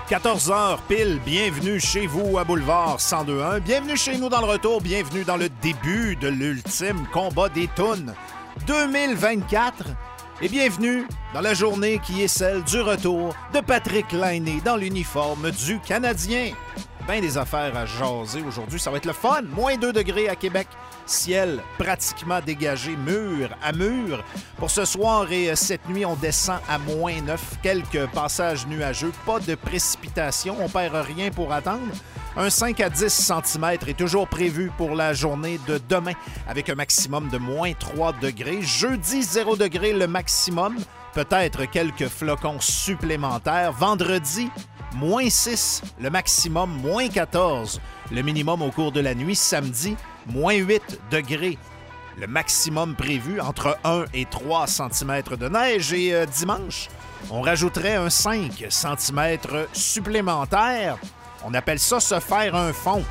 14h pile, bienvenue chez vous à Boulevard 102.1. Bienvenue chez nous dans le retour, bienvenue dans le début de l'ultime combat des tounes 2024. Et bienvenue dans la journée qui est celle du retour de Patrick Laine dans l'uniforme du Canadien. Ben des affaires à jaser aujourd'hui, ça va être le fun. Moins 2 degrés à Québec, ciel pratiquement dégagé, mur à mur. Pour ce soir et cette nuit, on descend à moins 9. Quelques passages nuageux, pas de précipitation, on perd rien pour attendre. Un 5 à 10 cm est toujours prévu pour la journée de demain, avec un maximum de moins 3 degrés. Jeudi, 0 degré le maximum, peut-être quelques flocons supplémentaires. Vendredi, moins 6, le maximum, moins 14, le minimum au cours de la nuit. Samedi, moins 8 degrés, le maximum prévu, entre 1 et 3 cm de neige. Et dimanche, on rajouterait un 5 cm supplémentaire. On appelle ça se faire un fond.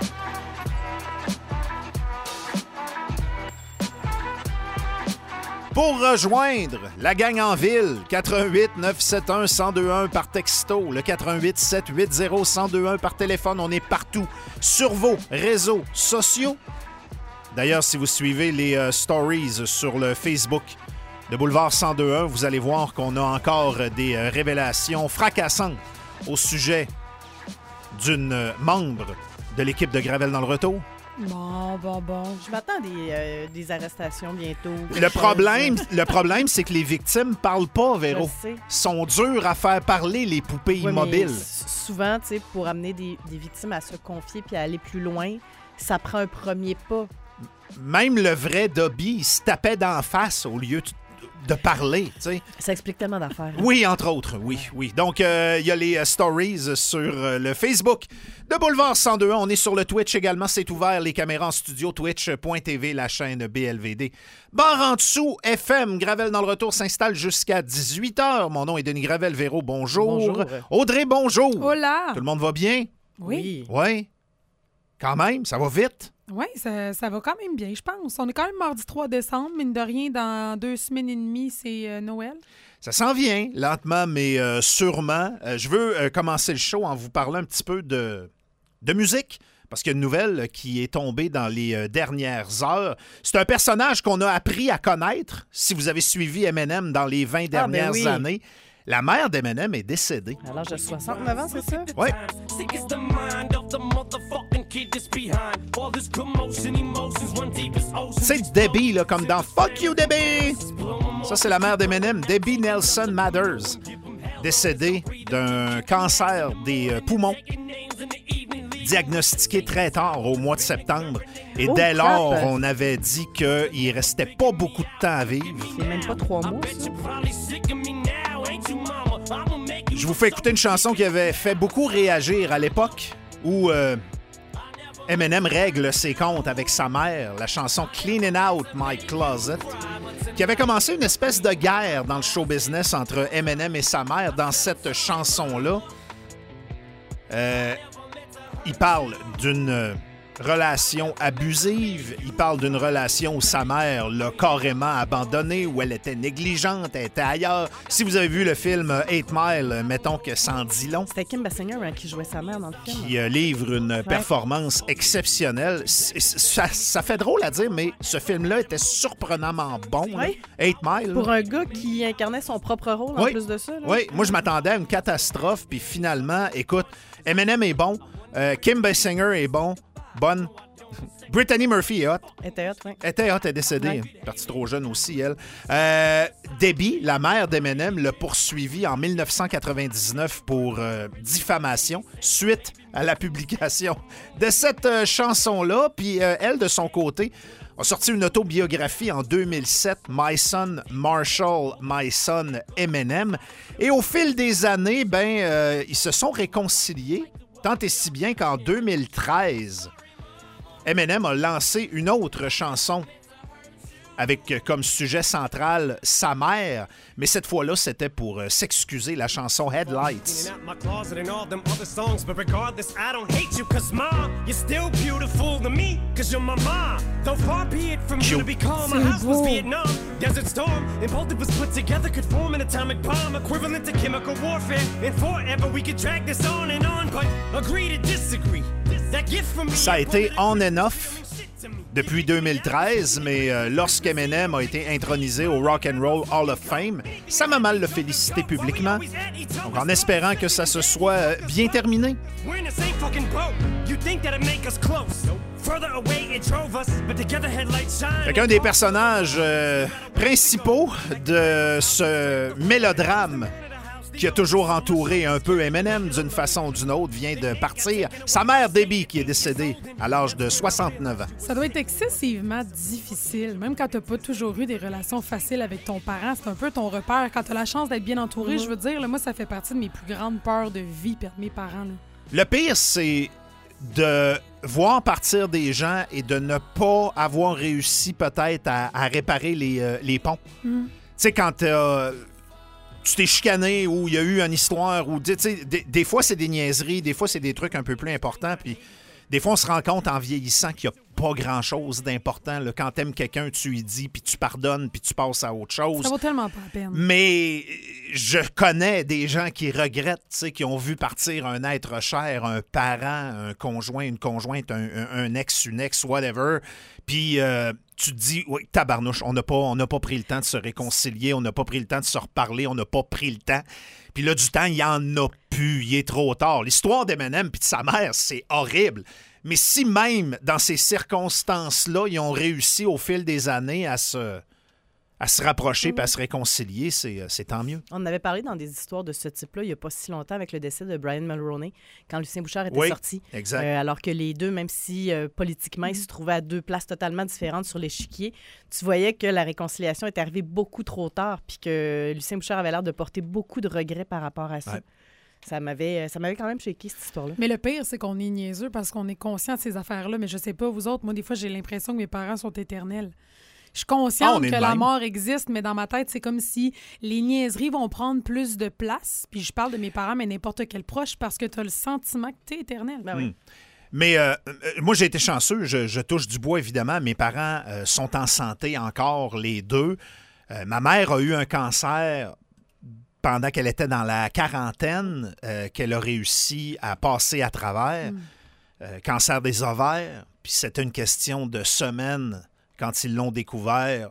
Pour rejoindre la gang en ville, 88 971 1021 par texto, le 88 780 1021 par téléphone. On est partout sur vos réseaux sociaux. D'ailleurs, si vous suivez les stories sur le Facebook de Boulevard 102.1, vous allez voir qu'on a encore des révélations fracassantes au sujet d'une membre de l'équipe de Gravel dans le retour. Bon. Je m'attends à des arrestations bientôt. Le problème, c'est que les victimes parlent pas, Véro. Je sais. Sont durs à faire parler, les poupées immobiles. Souvent, tu sais, pour amener des victimes à se confier puis à aller plus loin, ça prend un premier pas. Même le vrai Dobby, il se tapait d'en face au lieu de parler, tu sais. Ça explique tellement d'affaires. Hein? Oui, entre autres, oui. Donc, il y a les stories sur le Facebook de Boulevard 102.1. On est sur le Twitch également. C'est ouvert, les caméras en studio, twitch.tv, la chaîne BLVD. Barre en dessous, FM, Gravel dans le retour s'installe jusqu'à 18h. Mon nom est Denis Gravel. Véro, bonjour. Bonjour. Audrey, bonjour. Hola. Tout le monde va bien? Oui. Oui. Quand même, ça va vite. Oui, ça va quand même bien, je pense. On est quand même mardi 3 décembre. Mine de rien, dans 2 semaines et demie, c'est Noël. Ça s'en vient, lentement, mais sûrement. Je veux commencer le show en vous parlant un petit peu de musique, parce qu'il y a une nouvelle qui est tombée dans les dernières heures. C'est un personnage qu'on a appris à connaître, si vous avez suivi M&M dans les 20 dernières années. La mère d'Eminem est décédée. À l'âge de 69 ans, c'est ça? Oui. C'est Debbie, là, comme dans Fuck You, Debbie! Ça, c'est la mère d'Eminem, Debbie Nelson Mathers, décédée d'un cancer des poumons, diagnostiqué très tard, au mois de septembre. Et dès lors, on avait dit qu'il restait pas beaucoup de temps à vivre. C'est même pas 3 mois, ça. Je vous fais écouter une chanson qui avait fait beaucoup réagir à l'époque où Eminem règle ses comptes avec sa mère, la chanson Cleaning Out My Closet, qui avait commencé une espèce de guerre dans le show business entre Eminem et sa mère. Dans cette chanson-là, il parle d'une relation abusive, il parle d'une relation où sa mère l'a carrément abandonnée, où elle était négligente, elle était ailleurs. Si vous avez vu le film 8 Mile, mettons que ça en dit long. C'était Kim Basinger qui jouait sa mère dans le film. Qui livre une performance exceptionnelle. Ça fait drôle à dire, mais ce film-là était surprenamment bon. Oui. 8 Mile. Pour un gars qui incarnait son propre rôle en plus de ça. Là. Oui, moi je m'attendais à une catastrophe, puis finalement, écoute, Eminem est bon, Kim Basinger est bonne. Brittany Murphy est hot. Elle est décédée. Ouais. Partie trop jeune aussi, elle. Debbie, la mère d'Eminem, l'a poursuivi en 1999 pour diffamation suite à la publication de cette chanson-là. Puis elle, de son côté, a sorti une autobiographie en 2007, My Son Marshall, My Son Eminem. Et au fil des années, ils se sont réconciliés, tant et si bien qu'en 2013... Eminem a lancé une autre chanson avec comme sujet central sa mère, mais cette fois-là, c'était pour s'excuser, la chanson Headlights. Ça a été on and off depuis 2013, mais lorsqu'Eminem a été intronisé au Rock and Roll Hall of Fame, ça m'a mal le féliciter publiquement. Donc en espérant que ça se soit bien terminé. Fait qu'un des personnages principaux de ce mélodrame qui a toujours entouré un peu Eminem d'une façon ou d'une autre, vient de partir. Sa mère, Debbie, qui est décédée à l'âge de 69 ans. Ça doit être excessivement difficile, même quand t'as pas toujours eu des relations faciles avec ton parent. C'est un peu ton repère. Quand t'as la chance d'être bien entouré, je veux dire, là, moi, ça fait partie de mes plus grandes peurs de vie, perdre mes parents. Là. Le pire, c'est de voir partir des gens et de ne pas avoir réussi peut-être à réparer les ponts. Tu sais, quand tu t'es chicané ou il y a eu une histoire ou des fois c'est des niaiseries, des fois c'est des trucs un peu plus importants, puis des fois on se rend compte en vieillissant qu'il n'y a pas grand-chose d'important. Là. Quand t'aimes quelqu'un, tu lui dis, puis tu pardonnes, puis tu passes à autre chose. Ça vaut tellement pas la peine. Mais je connais des gens qui regrettent, qui ont vu partir un être cher, un parent, un conjoint, une conjointe, un ex, une ex, whatever, puis tu te dis, oui, tabarnouche, on n'a pas pris le temps de se réconcilier, on n'a pas pris le temps de se reparler, on n'a pas pris le temps. Puis là, du temps, il n'y en a plus, il est trop tard. L'histoire d'Eminem et de sa mère, c'est horrible. Mais si même dans ces circonstances-là, ils ont réussi au fil des années à se rapprocher et à se réconcilier, c'est tant mieux. On avait parlé dans des histoires de ce type-là il n'y a pas si longtemps avec le décès de Brian Mulroney, quand Lucien Bouchard était sorti. Exact. Alors que les deux, même si politiquement, ils se trouvaient à deux places totalement différentes sur l'échiquier, tu voyais que la réconciliation est arrivée beaucoup trop tard puis que Lucien Bouchard avait l'air de porter beaucoup de regrets par rapport à ça. Ouais. Ça m'avait quand même shaké, cette histoire-là. Mais le pire, c'est qu'on est niaiseux parce qu'on est conscient de ces affaires-là. Mais je sais pas, vous autres, moi, des fois, j'ai l'impression que mes parents sont éternels. Je suis consciente que la mort existe, mais dans ma tête, c'est comme si les niaiseries vont prendre plus de place. Puis je parle de mes parents, mais n'importe quel proche, parce que tu as le sentiment que tu es éternel. Ben oui. Mais moi, j'ai été chanceux. Je touche du bois, évidemment. Mes parents sont en santé encore, les deux. Ma mère a eu un cancer pendant qu'elle était dans la quarantaine, qu'elle a réussi à passer à travers. Cancer des ovaires. Puis c'était une question de semaines. Quand ils l'ont découvert,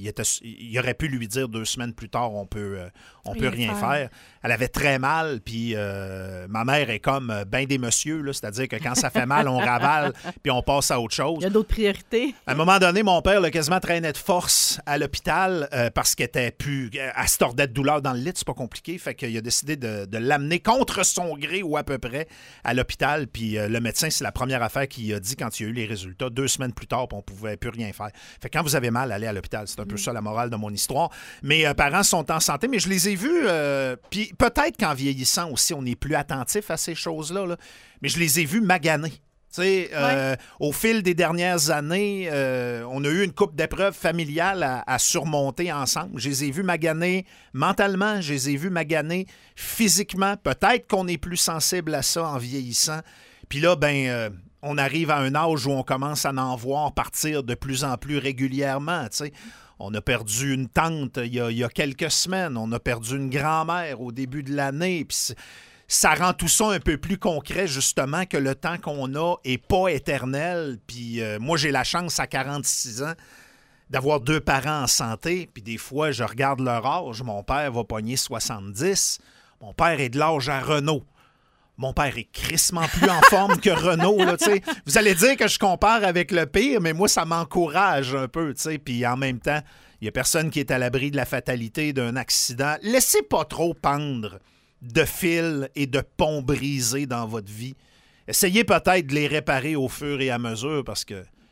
il aurait pu lui dire 2 semaines plus tard, on peut rien faire. Elle avait très mal, puis ma mère est comme ben des messieurs, là, c'est-à-dire que quand ça fait mal, on ravale, puis on passe à autre chose. Il y a d'autres priorités. À un moment donné, mon père l'a quasiment traîné de force à l'hôpital parce qu'elle était plus... Elle se tordait de douleur dans le lit, c'est pas compliqué, fait qu'il a décidé de l'amener contre son gré ou à peu près à l'hôpital, puis le médecin, c'est la première affaire qu'il a dit quand il y a eu les résultats, 2 semaines plus tard, puis on pouvait plus rien faire. Fait que quand vous avez mal, allez à l'hôpital. C'est un peu ça la morale de mon histoire. Mes parents sont en santé, mais je les ai vus. Puis peut-être qu'en vieillissant aussi, on est plus attentif à ces choses-là. Là, mais je les ai vus maganer. Au fil des dernières années, on a eu une couple d'épreuves familiales à surmonter ensemble. Je les ai vus maganer mentalement, je les ai vus maganer physiquement. Peut-être qu'on est plus sensible à ça en vieillissant. Puis là, on arrive à un âge où on commence à en voir partir de plus en plus régulièrement. T'sais. On a perdu une tante il y a quelques semaines. On a perdu une grand-mère au début de l'année. Puis ça rend tout ça un peu plus concret, justement, que le temps qu'on a n'est pas éternel. Puis moi, j'ai la chance, à 46 ans, d'avoir 2 parents en santé. Puis des fois, je regarde leur âge. Mon père va pogner 70. Mon père est de l'âge à Renault. Mon père est crissement plus en forme que Renault. Là, vous allez dire que je compare avec le pire, mais moi, ça m'encourage un peu. Puis en même temps, il n'y a personne qui est à l'abri de la fatalité d'un accident. Laissez pas trop pendre de fils et de ponts brisés dans votre vie. Essayez peut-être de les réparer au fur et à mesure parce que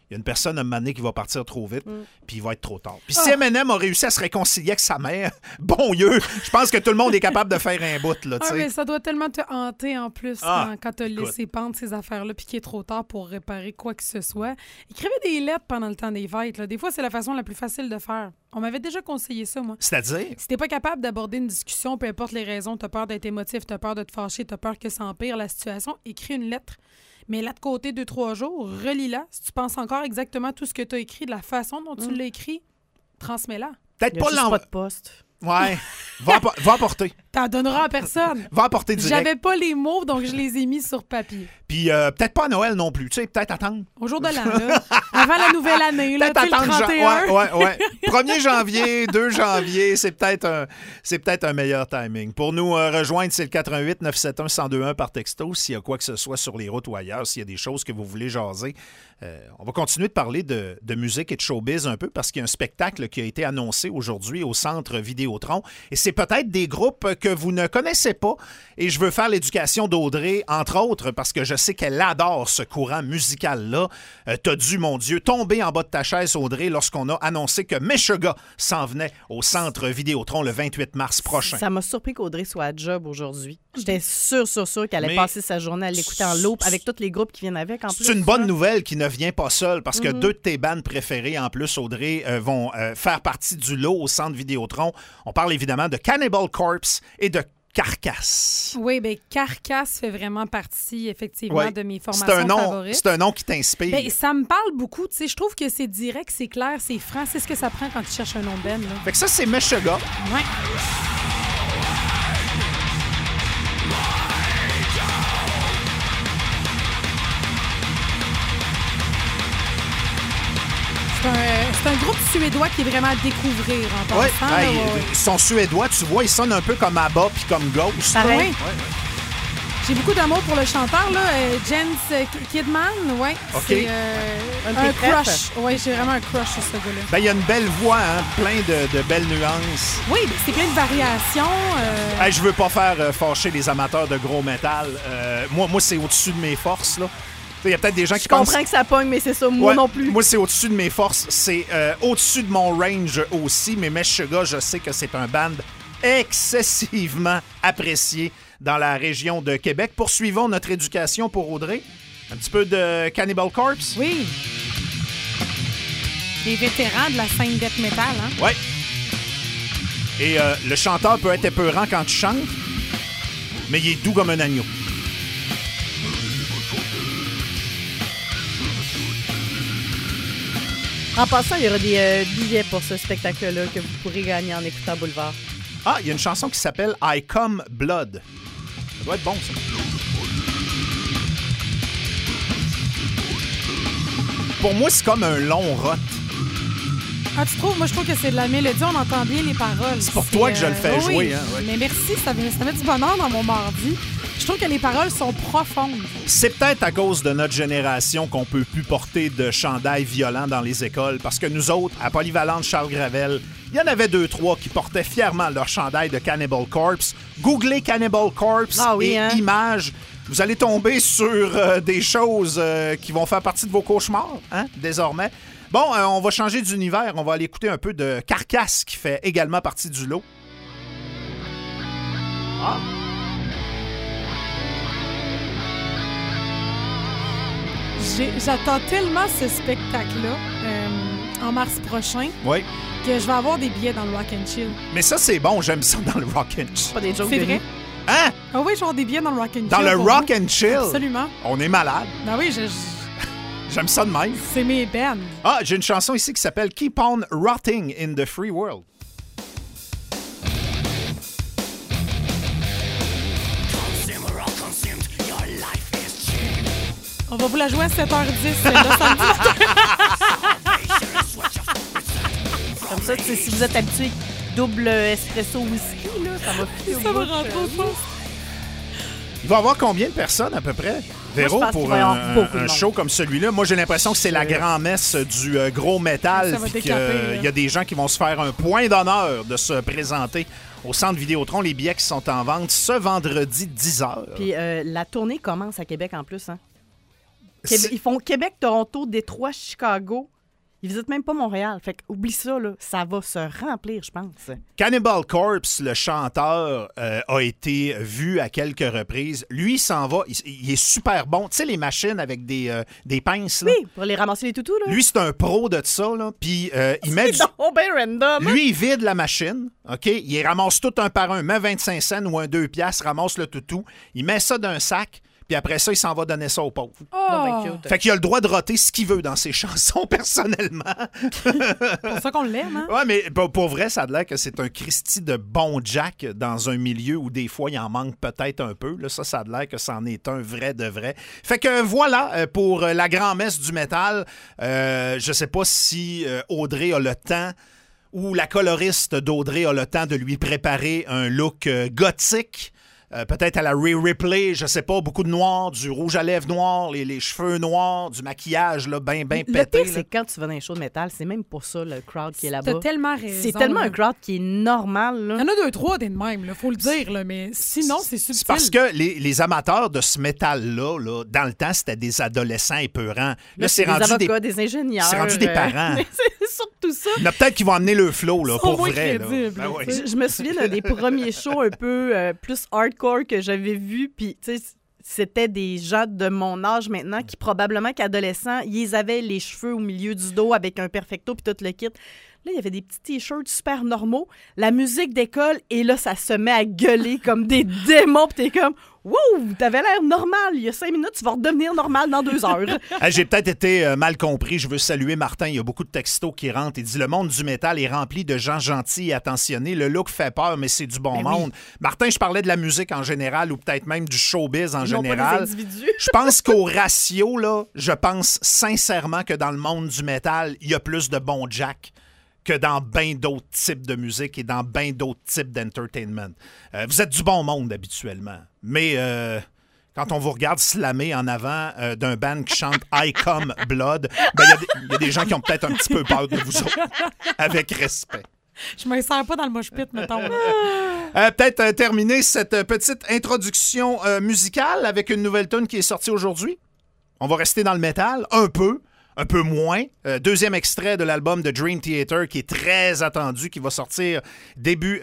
Il y a une personne à un moment donné qui va partir trop vite, puis il va être trop tard. Puis si M&M a réussi à se réconcilier avec sa mère, bon Dieu, je pense que tout le monde est capable de faire un bout. Là, mais ça doit tellement te hanter en plus quand tu as laissé pendre ces affaires-là puis qu'il est trop tard pour réparer quoi que ce soit. Écrivez des lettres pendant le temps des fêtes. Là. Des fois, c'est la façon la plus facile de faire. On m'avait déjà conseillé ça, moi. C'est-à-dire? Si t'es pas capable d'aborder une discussion, peu importe les raisons, t'as peur d'être émotif, t'as peur de te fâcher, t'as peur que ça empire la situation, écris une lettre. Mais là de côté 2-3 jours, relis-la. Si tu penses encore exactement tout ce que tu as écrit, de la façon dont tu l'as écrit, transmets-la. Peut-être pas pas de poste. Ouais. Va apporter. T'en donneras à personne. Va apporter direct. J'avais pas les mots, donc je les ai mis sur papier. Puis peut-être pas à Noël non plus. Tu sais, peut-être attendre. Au jour de l'an, là. Avant la nouvelle année, là. Peut-être attendre. Le 31. Ouais. 1er janvier, 2 janvier, c'est peut-être un meilleur timing. Pour nous rejoindre, c'est le 88 971 1021 par texto. S'il y a quoi que ce soit sur les routes ou ailleurs, s'il y a des choses que vous voulez jaser. On va continuer de parler de musique et de showbiz un peu parce qu'il y a un spectacle qui a été annoncé aujourd'hui au Centre Vidéotron. Et c'est peut-être des groupes que vous ne connaissez pas. Et je veux faire l'éducation d'Audrey, entre autres, parce que je sais qu'elle adore ce courant musical-là. T'as dû, mon Dieu, tomber en bas de ta chaise, Audrey, lorsqu'on a annoncé que Meshuggah s'en venait au Centre Vidéotron le 28 mars prochain. Ça m'a surpris qu'Audrey soit à job aujourd'hui. J'étais sûre qu'elle allait passer sa journée à l'écouter en loop avec tous les groupes qui viennent avec. En plus, c'est une bonne nouvelle qui ne vient pas seule parce que 2 de tes bandes préférées, en plus, Audrey, vont faire partie du lot au Centre Vidéotron. On parle évidemment de Cannibal Corpse et de Carcass. Oui, bien, Carcass fait vraiment partie, effectivement, de mes formations favorites. C'est un nom qui t'inspire. Bien, ça me parle beaucoup. Tu sais, je trouve que c'est direct, c'est clair, c'est franc. C'est ce que ça prend quand tu cherches un nom de band. Là. Fait que ça, c'est Meshuggah. Oui. C'est un groupe suédois qui est vraiment à découvrir en passant. Ils sont suédois, tu vois, ils sonnent un peu comme ABBA puis comme Ghost. Pareil. J'ai beaucoup d'amour pour le chanteur, là, Jens Kidman, Okay. C'est un crush. Oui, j'ai vraiment un crush sur ce gars-là. Ben, il y a une belle voix, plein de belles nuances. Oui, c'est plein de variations. Je veux pas faire fâcher les amateurs de gros métal. Moi, c'est au-dessus de mes forces, là. Il y a peut-être des gens qui pensent... Je comprends que ça pogne, mais c'est ça, moi non plus. Moi, c'est au-dessus de mes forces. C'est au-dessus de mon range aussi, mais Meshuggah, je sais que c'est un band excessivement apprécié dans la région de Québec. Poursuivons notre éducation pour Audrey. Un petit peu de Cannibal Corpse. Oui. Des vétérans de la scène death metal, hein? Oui. Et le chanteur peut être épeurant quand tu chantes, mais il est doux comme un agneau. En passant, il y aura des billets pour ce spectacle-là que vous pourrez gagner en écoutant Boulevard. Ah, il y a une chanson qui s'appelle I Come Blood. Ça doit être bon, ça. Pour moi, c'est comme un long rot. Ah, tu trouves? Moi, je trouve que c'est de la mélodie. On entend bien les paroles. C'est pour toi que je le fais jouer. Oui. Hein, ouais. Mais merci, ça met du bonheur dans mon mardi. Je trouve que les paroles sont profondes. C'est peut-être à cause de notre génération qu'on peut plus porter de chandail violent dans les écoles, parce que nous autres, à Polyvalente Charles Gravel, il y en avait 2-3 qui portaient fièrement leur chandail de Cannibal Corpse. Googlez Cannibal Corpse et images. Vous allez tomber sur des choses qui vont faire partie de vos cauchemars, désormais. Bon, on va changer d'univers. On va aller écouter un peu de Carcass, qui fait également partie du lot. Ah! J'attends tellement ce spectacle-là en mars prochain que je vais avoir des billets dans le Rock and Chill. Mais ça, c'est bon. J'aime ça dans le Rock and Chill. Pas des jokes. C'est vrai? Hein? Ah oui, je vais avoir des billets dans le Rock and Chill. Dans le Rock and Chill? Absolument. On est malade. Ben oui, j'aime ça de même. C'est mes bands. Ah, j'ai une chanson ici qui s'appelle Keep on Rotting in the Free World. On va vous la jouer à 7h10. Là, samedi. Comme ça, si vous êtes habitué double espresso whisky, là, ça va plus. Ça va rentrer au fond. Il va y avoir combien de personnes à peu près, Véro, pour un show comme celui-là? Moi, j'ai l'impression que c'est la grand-messe du gros métal. Il y a des gens qui vont se faire un point d'honneur de se présenter au Centre Vidéotron. Les billets qui sont en vente ce vendredi 10h. Puis la tournée commence à Québec en plus, hein? Ils font Québec, Toronto, Détroit, Chicago. Ils visitent même pas Montréal. Fait qu'oublie ça, là. Ça va se remplir, je pense. Cannibal Corpse, le chanteur, a été vu à quelques reprises. Lui, il s'en va. Il est super bon. Tu sais, les machines avec des pinces, là? Oui, pour les ramasser les toutous, là. Lui, c'est un pro de ça, là. Puis, il met du... bien random. Lui, il vide la machine, OK? Il les ramasse tout un par un. Met 25 cents ou un 2 piastres, ramasse le toutou. Il met ça dans un sac. Puis après ça, il s'en va donner ça aux pauvres. Fait qu'il a le droit de roter ce qu'il veut dans ses chansons, personnellement. C'est pour ça qu'on l'aime, hein? Ouais, mais pour vrai, ça a l'air que c'est un Christy de bon Jack dans un milieu où des fois, il en manque peut-être un peu. Là, ça a l'air que c'en est un vrai de vrai. Fait que voilà, pour la grand-messe du métal, je sais pas si Audrey a le temps ou la coloriste d'Audrey a le temps de lui préparer un look gothique. Peut-être à la Rhea Ripley, je sais pas, beaucoup de noir, du rouge à lèvres noir, les cheveux noirs, du maquillage là, bien pété. Le pire, c'est quand tu vas dans les shows de métal, c'est même pour ça le crowd qui est là-bas. T'as tellement raison. C'est tellement un crowd qui est normal. Là. Il y en a 2-3 des de même, il faut le dire, là, mais sinon, c'est subtil. C'est parce que les amateurs de ce métal-là, là, dans le temps, c'était des adolescents épeurants. Là, c'est rendu des avocats, des ingénieurs. C'est rendu des parents. C'est surtout ça. Il y en a peut-être qui vont amener le flow, là, pour vrai. Là. Ben oui. Je me souviens d'un des premiers shows un peu plus hardcore que j'avais vu, puis tu sais, c'était des gens de mon âge maintenant qui probablement qu'adolescents, ils avaient les cheveux au milieu du dos avec un perfecto puis tout le kit. Là, il y avait des petits t-shirts super normaux, la musique d'école, et là, ça se met à gueuler comme des démons, puis t'es comme « Wow, t'avais l'air normal, il y a 5 minutes, tu vas redevenir normal dans 2 heures. » J'ai peut-être été mal compris. Je veux saluer Martin. Il y a beaucoup de textos qui rentrent. Il dit « Le monde du métal est rempli de gens gentils et attentionnés. Le look fait peur, mais c'est du bon monde. Oui. » Martin, je parlais de la musique en général ou peut-être même du showbiz en général. Pas des individus. Je pense qu'au ratio, là, je pense sincèrement que dans le monde du métal, il y a plus de bons Jack que dans bien d'autres types de musique et dans bien d'autres types d'entertainment. Vous êtes du bon monde habituellement, mais quand on vous regarde slammer en avant d'un band qui chante « I Come Blood », il y a des gens qui ont peut-être un petit peu peur de vous autres, avec respect. Je me sers pas dans le mosh pit, mettons. Peut-être terminer cette petite introduction musicale avec une nouvelle tune qui est sortie aujourd'hui. On va rester dans le métal, un peu moins. Deuxième extrait de l'album de Dream Theater qui est très attendu, qui va sortir début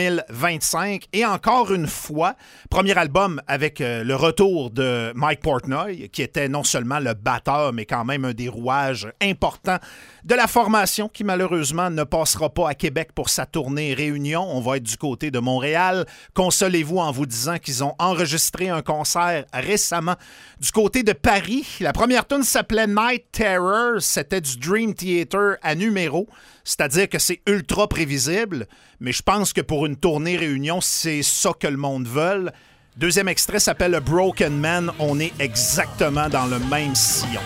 2025. Et encore une fois, premier album avec le retour de Mike Portnoy, qui était non seulement le batteur, mais quand même un des rouages importants de la formation qui malheureusement ne passera pas à Québec pour sa tournée Réunion. On va être du côté de Montréal. Consolez-vous en vous disant qu'ils ont enregistré un concert récemment du côté de Paris. La première tune s'appelait Night Terror. C'était du Dream Theater à numéro. C'est-à-dire que c'est ultra prévisible. Mais je pense que pour une tournée Réunion, c'est ça que le monde veut. Deuxième extrait s'appelle A Broken Man. On est exactement dans le même sillon.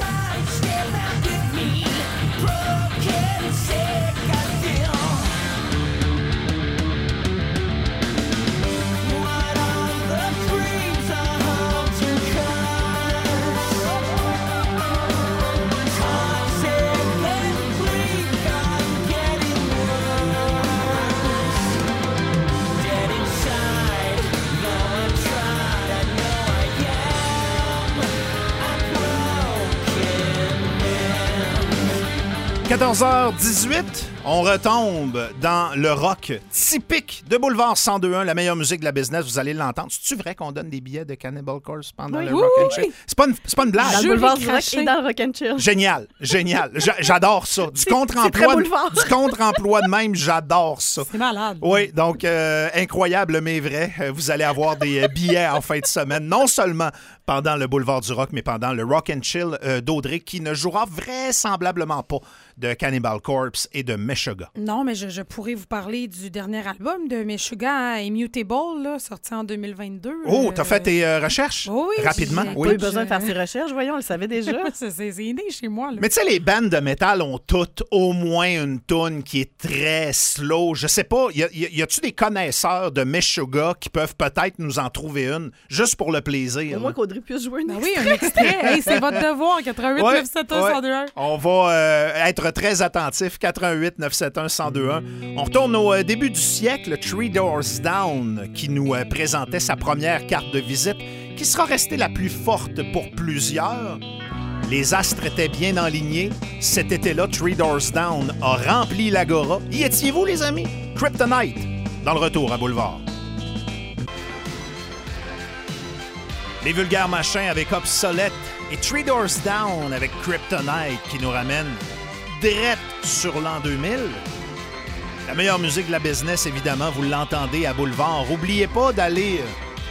14h18, on retombe dans le rock typique de Boulevard 102.1, la meilleure musique de la business. Vous allez l'entendre. C'est-tu vrai qu'on donne des billets de Cannibal Corpse pendant le Rock and Chill? C'est pas une blague. Dans le Boulevard du Rock et dans le Rock and Chill. Génial. J'adore ça. Du contre-emploi de même, j'adore ça. C'est malade. Oui, donc incroyable mais vrai. Vous allez avoir des billets en fin de semaine, non seulement pendant le Boulevard du Rock, mais pendant le Rock and Chill d'Audrey, qui ne jouera vraisemblablement pas de Cannibal Corpse et de Meshuggah. Non, mais je pourrais vous parler du dernier album de Meshuggah, Immutable, là, sorti en 2022. Oh, t'as fait tes recherches? Oui. Rapidement? J'ai pas eu besoin de faire ses recherches, voyons, on le savait déjà. c'est né chez moi. Là. Mais tu sais, les bandes de métal ont toutes au moins une toune qui est très slow. Je sais pas, y a-tu des connaisseurs de Meshuggah qui peuvent peut-être nous en trouver une, juste pour le plaisir? Au moins qu'Audrey puisse jouer une Oui, un extrait. Hey, c'est votre devoir, 88 971 1021. On va être très attentif, 88 971 1021. On retourne au début du siècle, Three Doors Down, qui nous présentait sa première carte de visite, qui sera restée la plus forte pour plusieurs. Les astres étaient bien alignés. Cet été-là, Three Doors Down a rempli l'Agora. Y étiez-vous, les amis? Kryptonite, dans le retour à Boulevard. Les vulgaires machins avec Obsolète et Three Doors Down avec Kryptonite qui nous ramène direct sur l'an 2000. La meilleure musique de la business, évidemment, vous l'entendez à Boulevard. N'oubliez pas d'aller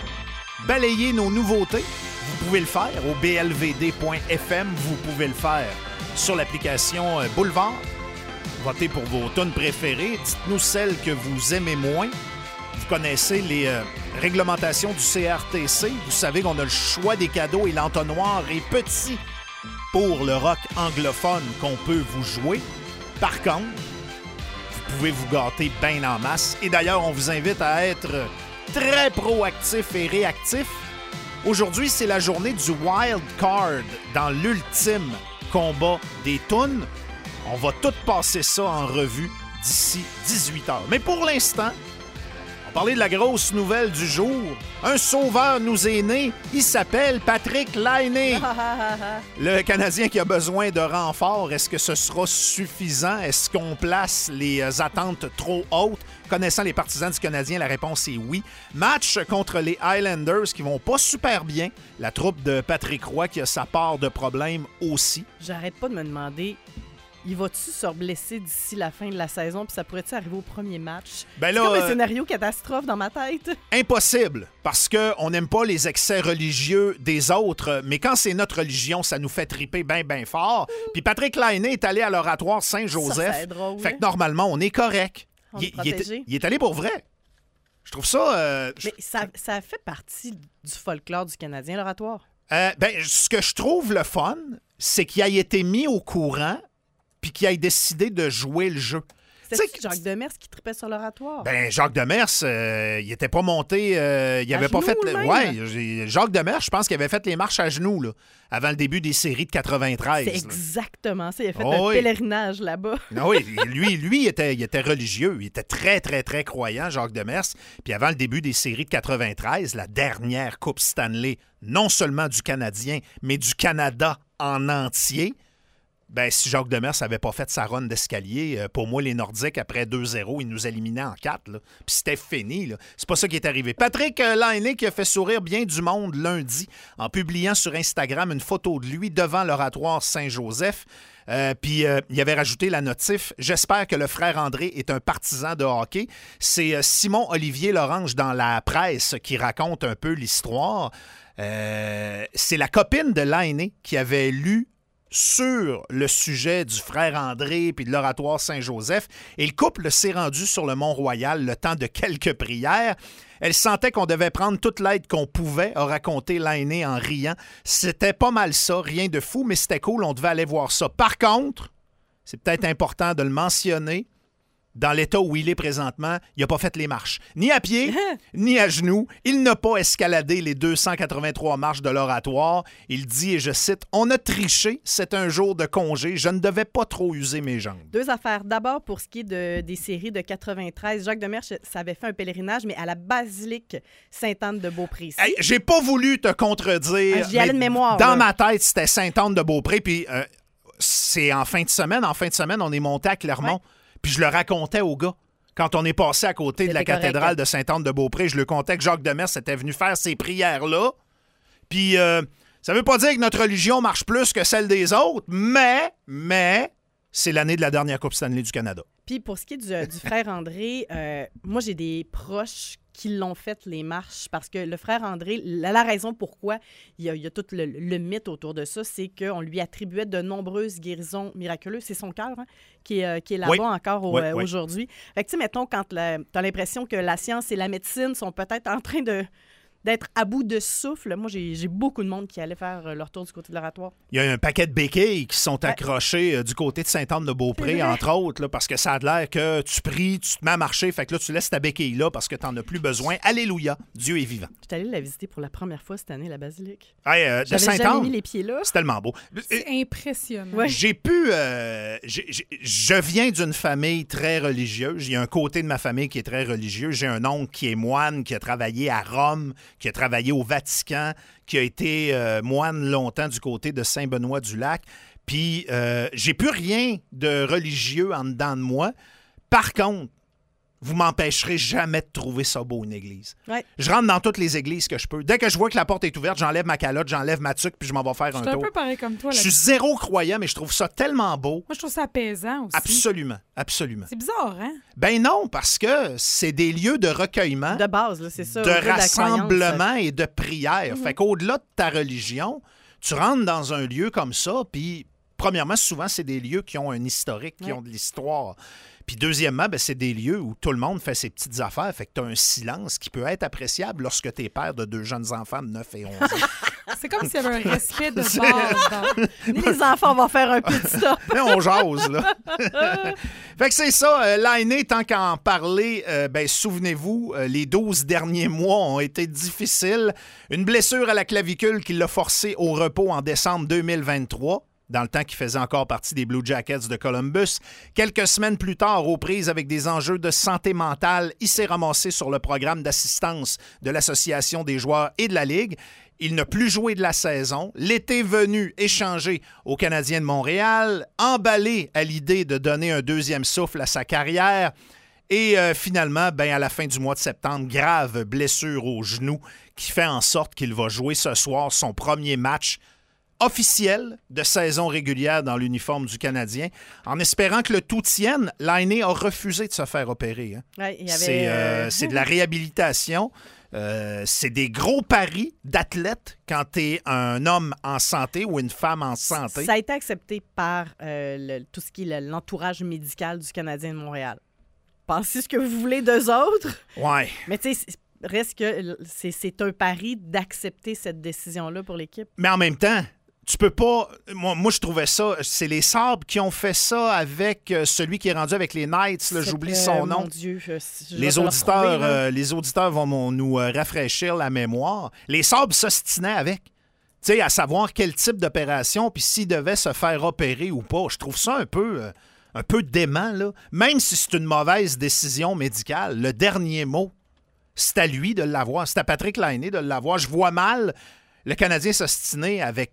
balayer nos nouveautés. Vous pouvez le faire au blvd.fm. Vous pouvez le faire sur l'application Boulevard. Votez pour vos tunes préférées. Dites-nous celles que vous aimez moins. Vous connaissez les réglementations du CRTC. Vous savez qu'on a le choix des cadeaux et l'entonnoir est petit pour le rock anglophone qu'on peut vous jouer. Par contre, vous pouvez vous gâter bien en masse. Et d'ailleurs, on vous invite à être très proactif et réactif. Aujourd'hui, c'est la journée du Wild Card dans l'ultime combat des tunes. On va tout passer ça en revue d'ici 18h. Mais pour l'instant, on va parler de la grosse nouvelle du jour. Un sauveur nous est né. Il s'appelle Patrik Laine. Le Canadien qui a besoin de renfort, est-ce que ce sera suffisant? Est-ce qu'on place les attentes trop hautes? Connaissant les partisans du Canadien, la réponse est oui. Match contre les Highlanders qui vont pas super bien. La troupe de Patrick Roy qui a sa part de problèmes aussi. J'arrête pas de me demander, il va-tu se blesser d'ici la fin de la saison puis ça pourrait-tu arriver au premier match? Ben là, c'est comme un scénario catastrophe dans ma tête. Impossible, parce qu'on n'aime pas les excès religieux des autres, mais quand c'est notre religion, ça nous fait triper bien, bien fort. Puis Patrik Laine est allé à l'oratoire Saint-Joseph. Ça, c'est drôle. Fait que normalement, on est correct. Il est allé pour vrai. Je trouve ça... Mais ça fait partie du folklore du Canadien, l'oratoire. Ce que je trouve le fun, c'est qu'il a été mis au courant puis qu'il ait décidé de jouer le jeu. C'était Jacques Demers qui tripait sur l'oratoire. Jacques Demers, il était pas monté... il avait pas fait... Ouais, Jacques Demers, je pense qu'il avait fait les marches à genoux là, avant le début des séries de 93. C'est exactement ça. Il a fait un pèlerinage là-bas. Oui, lui il était religieux. Il était très, très, très croyant, Jacques Demers. Puis avant le début des séries de 93, la dernière Coupe Stanley, non seulement du Canadien, mais du Canada en entier... si Jacques Demers n'avait pas fait sa run d'escalier, pour moi, les Nordiques, après 2-0, ils nous éliminaient en 4. Là. Puis c'était fini. Là. C'est pas ça qui est arrivé. Patrik Laine qui a fait sourire bien du monde lundi en publiant sur Instagram une photo de lui devant l'oratoire Saint-Joseph. Puis il avait rajouté la notif « J'espère que le frère André est un partisan de hockey ». C'est Simon-Olivier Lorange dans la presse qui raconte un peu l'histoire. C'est la copine de Laine qui avait lu sur le sujet du frère André puis de l'oratoire Saint-Joseph. Et le couple s'est rendu sur le Mont-Royal le temps de quelques prières. Elle sentait qu'on devait prendre toute l'aide qu'on pouvait, a raconté Laine en riant. C'était pas mal ça, rien de fou, mais c'était cool, on devait aller voir ça. Par contre, c'est peut-être important de le mentionner, dans l'état où il est présentement, il n'a pas fait les marches. Ni à pied, ni à genoux. Il n'a pas escaladé les 283 marches de l'oratoire. Il dit, et je cite, « On a triché, c'est un jour de congé, je ne devais pas trop user mes jambes. » Deux affaires. D'abord, pour ce qui est des séries de 93, Jacques Demers, ça avait fait un pélerinage, mais à la basilique Sainte-Anne-de-Beaupré. Hey, j'ai pas voulu te contredire. J'y allais de mémoire. Dans ma tête, c'était Sainte-Anne-de-Beaupré, puis c'est en fin de semaine. En fin de semaine, on est monté à Clermont. Ouais. Puis je le racontais aux gars. Quand on est passé à côté de la cathédrale de Sainte-Anne-de-Beaupré, je le contais que Jacques Demers était venu faire ces prières-là. Puis ça veut pas dire que notre religion marche plus que celle des autres, mais c'est l'année de la dernière Coupe Stanley du Canada. Puis pour ce qui est du frère André, moi j'ai des proches qui l'ont fait les marches parce que le frère André, la raison pourquoi il y a tout le mythe autour de ça, c'est qu'on lui attribuait de nombreuses guérisons miraculeuses. C'est son cœur qui est là-bas encore aujourd'hui. Fait que tu sais, mettons, quand tu as l'impression que la science et la médecine sont peut-être en train d'être à bout de souffle. Moi, j'ai beaucoup de monde qui allait faire leur tour du côté de l'oratoire. Il y a un paquet de béquilles qui sont accrochés du côté de Sainte-Anne-de-Beaupré, entre autres, là, parce que ça a l'air que tu pries, tu te mets à marcher, fait que là, tu laisses ta béquille là parce que tu n'en as plus besoin. Alléluia, Dieu est vivant. Je suis allée la visiter pour la première fois cette année, la basilique. De J'avais jamais mis les pieds là. C'est tellement beau. C'est impressionnant. Ouais. J'ai pu... je viens d'une famille très religieuse. Il y a un côté de ma famille qui est très religieux. J'ai un oncle qui est moine, qui a travaillé à Rome, qui a travaillé au Vatican, qui a été moine longtemps du côté de Saint-Benoît-du-Lac. Puis, j'ai plus rien de religieux en dedans de moi. Par contre, vous m'empêcherez jamais de trouver ça beau, une église. Ouais. Je rentre dans toutes les églises que je peux. Dès que je vois que la porte est ouverte, j'enlève ma calotte, j'enlève ma tuque, puis je m'en vais faire un tour. Je suis un peu pareil comme toi. Je suis zéro croyant, mais je trouve ça tellement beau. Moi, je trouve ça apaisant aussi. Absolument, absolument. C'est bizarre, hein? Ben non, parce que c'est des lieux de recueillement, De base, là, c'est ça. de au-delà rassemblement la croyance. et de prière. Fait qu'au-delà de ta religion, tu rentres dans un lieu comme ça, puis premièrement, souvent, c'est des lieux qui ont un historique, qui ont de l'histoire. Puis deuxièmement, ben, c'est des lieux où tout le monde fait ses petites affaires. Fait que tu as un silence qui peut être appréciable lorsque tu es père de 2 jeunes enfants de 9 et 11 ans. C'est comme s'il y avait un respect de base. Les enfants vont faire un petit stop. Là, on jase, là. Fait que c'est ça. L'année, tant qu'à en parler, ben, souvenez-vous, les 12 derniers mois ont été difficiles. Une blessure à la clavicule qui l'a forcé au repos en décembre 2023. Dans le temps qu'il faisait encore partie des Blue Jackets de Columbus. Quelques semaines plus tard, aux prises avec des enjeux de santé mentale, il s'est ramassé sur le programme d'assistance de l'Association des joueurs et de la Ligue. Il n'a plus joué de la saison. L'été venu, échangé au Canadien de Montréal, emballé à l'idée de donner un deuxième souffle à sa carrière. Et finalement, ben, à la fin du mois de septembre, grave blessure au genou qui fait en sorte qu'il va jouer ce soir son premier match officiel de saison régulière dans l'uniforme du Canadien. En espérant que le tout tienne, Laine a refusé de se faire opérer. Hein. Ouais, il y avait, C'est de la réhabilitation. C'est des gros paris d'athlètes quand tu es un homme en santé ou une femme en santé. Ça a été accepté par tout ce qui est l'entourage médical du Canadien de Montréal. Pensez ce que vous voulez d'eux autres. Ouais. Mais tu sais, reste que c'est un pari d'accepter cette décision-là pour l'équipe. Mais en même temps, tu peux pas... Moi, je trouvais ça... C'est les Sabres qui ont fait ça avec celui qui est rendu avec les Knights. Là, j'oublie son nom. Mon Dieu, Les auditeurs vont nous rafraîchir la mémoire. Les Sabres s'ostinaient avec. Tu sais, à savoir quel type d'opération, puis s'ils devaient se faire opérer ou pas. Je trouve ça un peu dément, là. Même si c'est une mauvaise décision médicale, le dernier mot, c'est à lui de l'avoir. C'est à Patrick Laine de l'avoir. Je vois mal... Le Canadien s'ostiner avec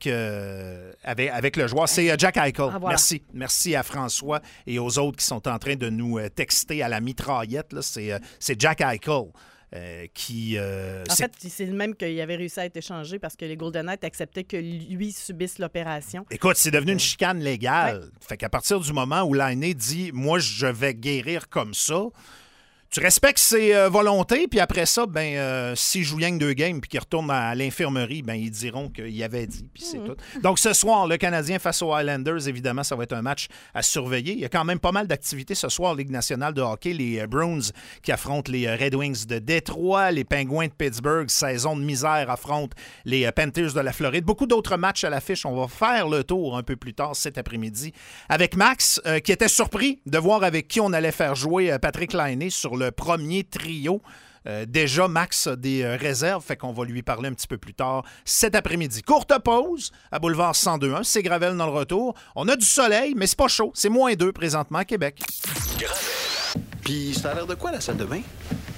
le joueur. C'est Jack Eichel. Ah, voilà. Merci à François et aux autres qui sont en train de nous texter à la mitraillette. Là. C'est Jack Eichel qui... En fait, c'est le même qu'il avait réussi à être échangé parce que les Golden Knights acceptaient que lui subisse l'opération. Écoute, c'est devenu une chicane légale. Ouais. Fait qu'à partir du moment où Laine dit « Moi, je vais guérir comme ça », tu respectes ses volontés, puis après ça, s'il joue rien que 2 games puis qu'il retourne à l'infirmerie, ben ils diront qu'il avait dit, puis c'est tout. Donc ce soir, le Canadien face aux Highlanders, évidemment, ça va être un match à surveiller. Il y a quand même pas mal d'activités ce soir, Ligue nationale de hockey. Les Bruins qui affrontent les Red Wings de Détroit, les Penguins de Pittsburgh, saison de misère, affrontent les Panthers de la Floride. Beaucoup d'autres matchs à l'affiche. On va faire le tour un peu plus tard cet après-midi avec Max, qui était surpris de voir avec qui on allait faire jouer Patrick Laine sur le premier trio. Déjà, Max a des réserves, fait qu'on va lui parler un petit peu plus tard cet après-midi. Courte pause à Boulevard 102.1. C'est Gravel dans le retour. On a du soleil, mais c'est pas chaud. C'est -2 présentement à Québec. Gravel. Puis ça a l'air de quoi, la salle de bain?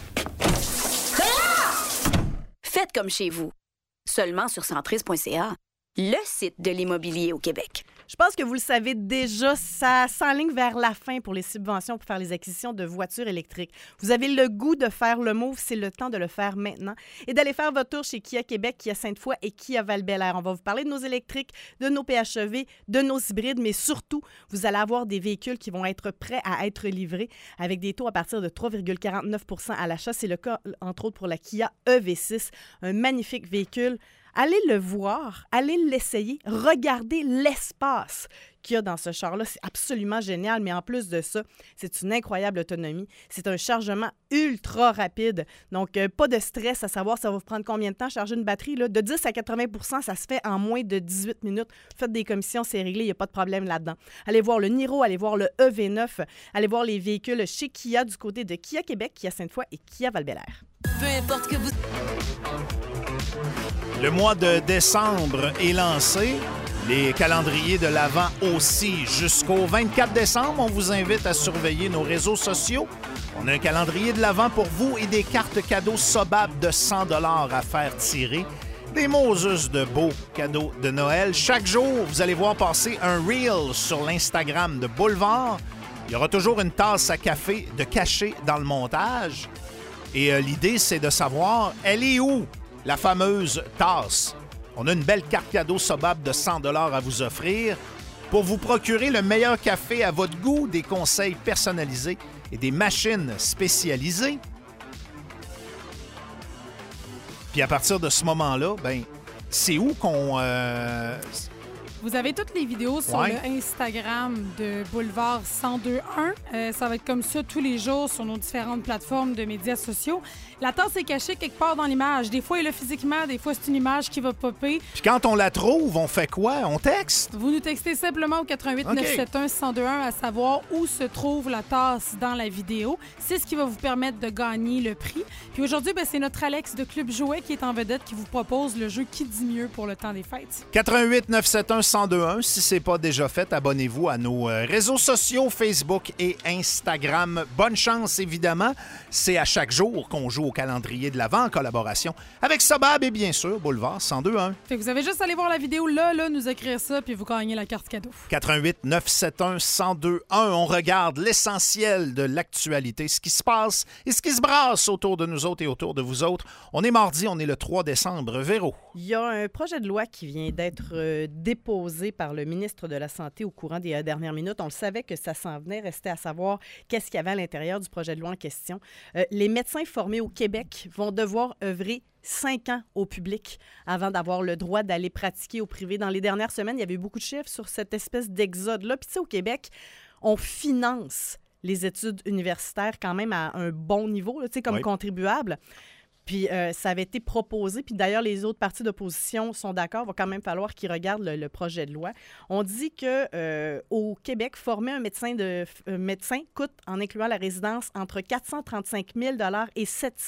Faites comme chez vous. Seulement sur centrise.ca, le site de l'immobilier au Québec. Je pense que vous le savez déjà, ça s'enligne vers la fin pour les subventions pour faire les acquisitions de voitures électriques. Vous avez le goût de faire le move, c'est le temps de le faire maintenant et d'aller faire votre tour chez Kia Québec, Kia Sainte-Foy et Kia Val-Bélair. On va vous parler de nos électriques, de nos PHEV, de nos hybrides, mais surtout, vous allez avoir des véhicules qui vont être prêts à être livrés avec des taux à partir de 3,49 % à l'achat. C'est le cas, entre autres, pour la Kia EV6, un magnifique véhicule. Allez le voir, allez l'essayer, regardez l'espace qu'il y a dans ce char-là. C'est absolument génial, mais en plus de ça, c'est une incroyable autonomie. C'est un chargement ultra rapide. Donc, pas de stress à savoir ça va vous prendre combien de temps charger une batterie. Là. De 10 à 80 % ça se fait en moins de 18 minutes. Faites des commissions, c'est réglé, il n'y a pas de problème là-dedans. Allez voir le Niro, allez voir le EV9, allez voir les véhicules chez Kia du côté de Kia Québec, Kia Sainte-Foy et Kia Val-Bélair. Peu importe que vous... Le mois de décembre est lancé. Les calendriers de l'Avent aussi. Jusqu'au 24 décembre, on vous invite à surveiller nos réseaux sociaux. On a un calendrier de l'Avent pour vous et des cartes cadeaux Sobab de 100 $ à faire tirer. Des Moses de beaux cadeaux de Noël. Chaque jour, vous allez voir passer un reel sur l'Instagram de Boulevard. Il y aura toujours une tasse à café de cachet dans le montage. Et l'idée, c'est de savoir, elle est où, la fameuse tasse? On a une belle carte cadeau Sobab de 100 $ à vous offrir pour vous procurer le meilleur café à votre goût, des conseils personnalisés et des machines spécialisées. Puis à partir de ce moment-là, ben, c'est où qu'on... Vous avez toutes les vidéos sur le Instagram de Boulevard 1021. Ça va être comme ça tous les jours sur nos différentes plateformes de médias sociaux. La tasse est cachée quelque part dans l'image. Des fois, elle est là physiquement, des fois, c'est une image qui va popper. Puis quand on la trouve, on fait quoi? On texte? Vous nous textez simplement au 88 971 1021 à savoir où se trouve la tasse dans la vidéo. C'est ce qui va vous permettre de gagner le prix. Puis aujourd'hui, ben, c'est notre Alex de Club Jouet qui est en vedette qui vous propose le jeu Qui dit mieux pour le temps des fêtes. 88 971 1021. Si ce n'est pas déjà fait, abonnez-vous à nos réseaux sociaux, Facebook et Instagram. Bonne chance, évidemment. C'est à chaque jour qu'on joue au calendrier de l'Avent en collaboration avec Sobab et bien sûr Boulevard 1021. Fait que vous avez juste à aller voir la vidéo là, nous écrire ça, puis vous gagnez la carte cadeau. 88 971 1021. On regarde l'essentiel de l'actualité, ce qui se passe et ce qui se brasse autour de nous autres et autour de vous autres. On est mardi, on est le 3 décembre. Véro. Il y a un projet de loi qui vient d'être déposé par le ministre de la Santé au courant des dernières minutes. On le savait que ça s'en venait. Restait à savoir qu'est-ce qu'il y avait à l'intérieur du projet de loi en question. Les médecins formés au Québec vont devoir œuvrer 5 ans au public avant d'avoir le droit d'aller pratiquer au privé. Dans les dernières semaines, il y avait eu beaucoup de chiffres sur cette espèce d'exode-là. Puis tu sais, au Québec, on finance les études universitaires quand même à un bon niveau, tu sais, comme contribuable. Puis ça avait été proposé. Puis d'ailleurs, les autres partis d'opposition sont d'accord. Il va quand même falloir qu'ils regardent le projet de loi. On dit qu'au Québec, former un médecin coûte, en incluant la résidence, entre 435 000 $ et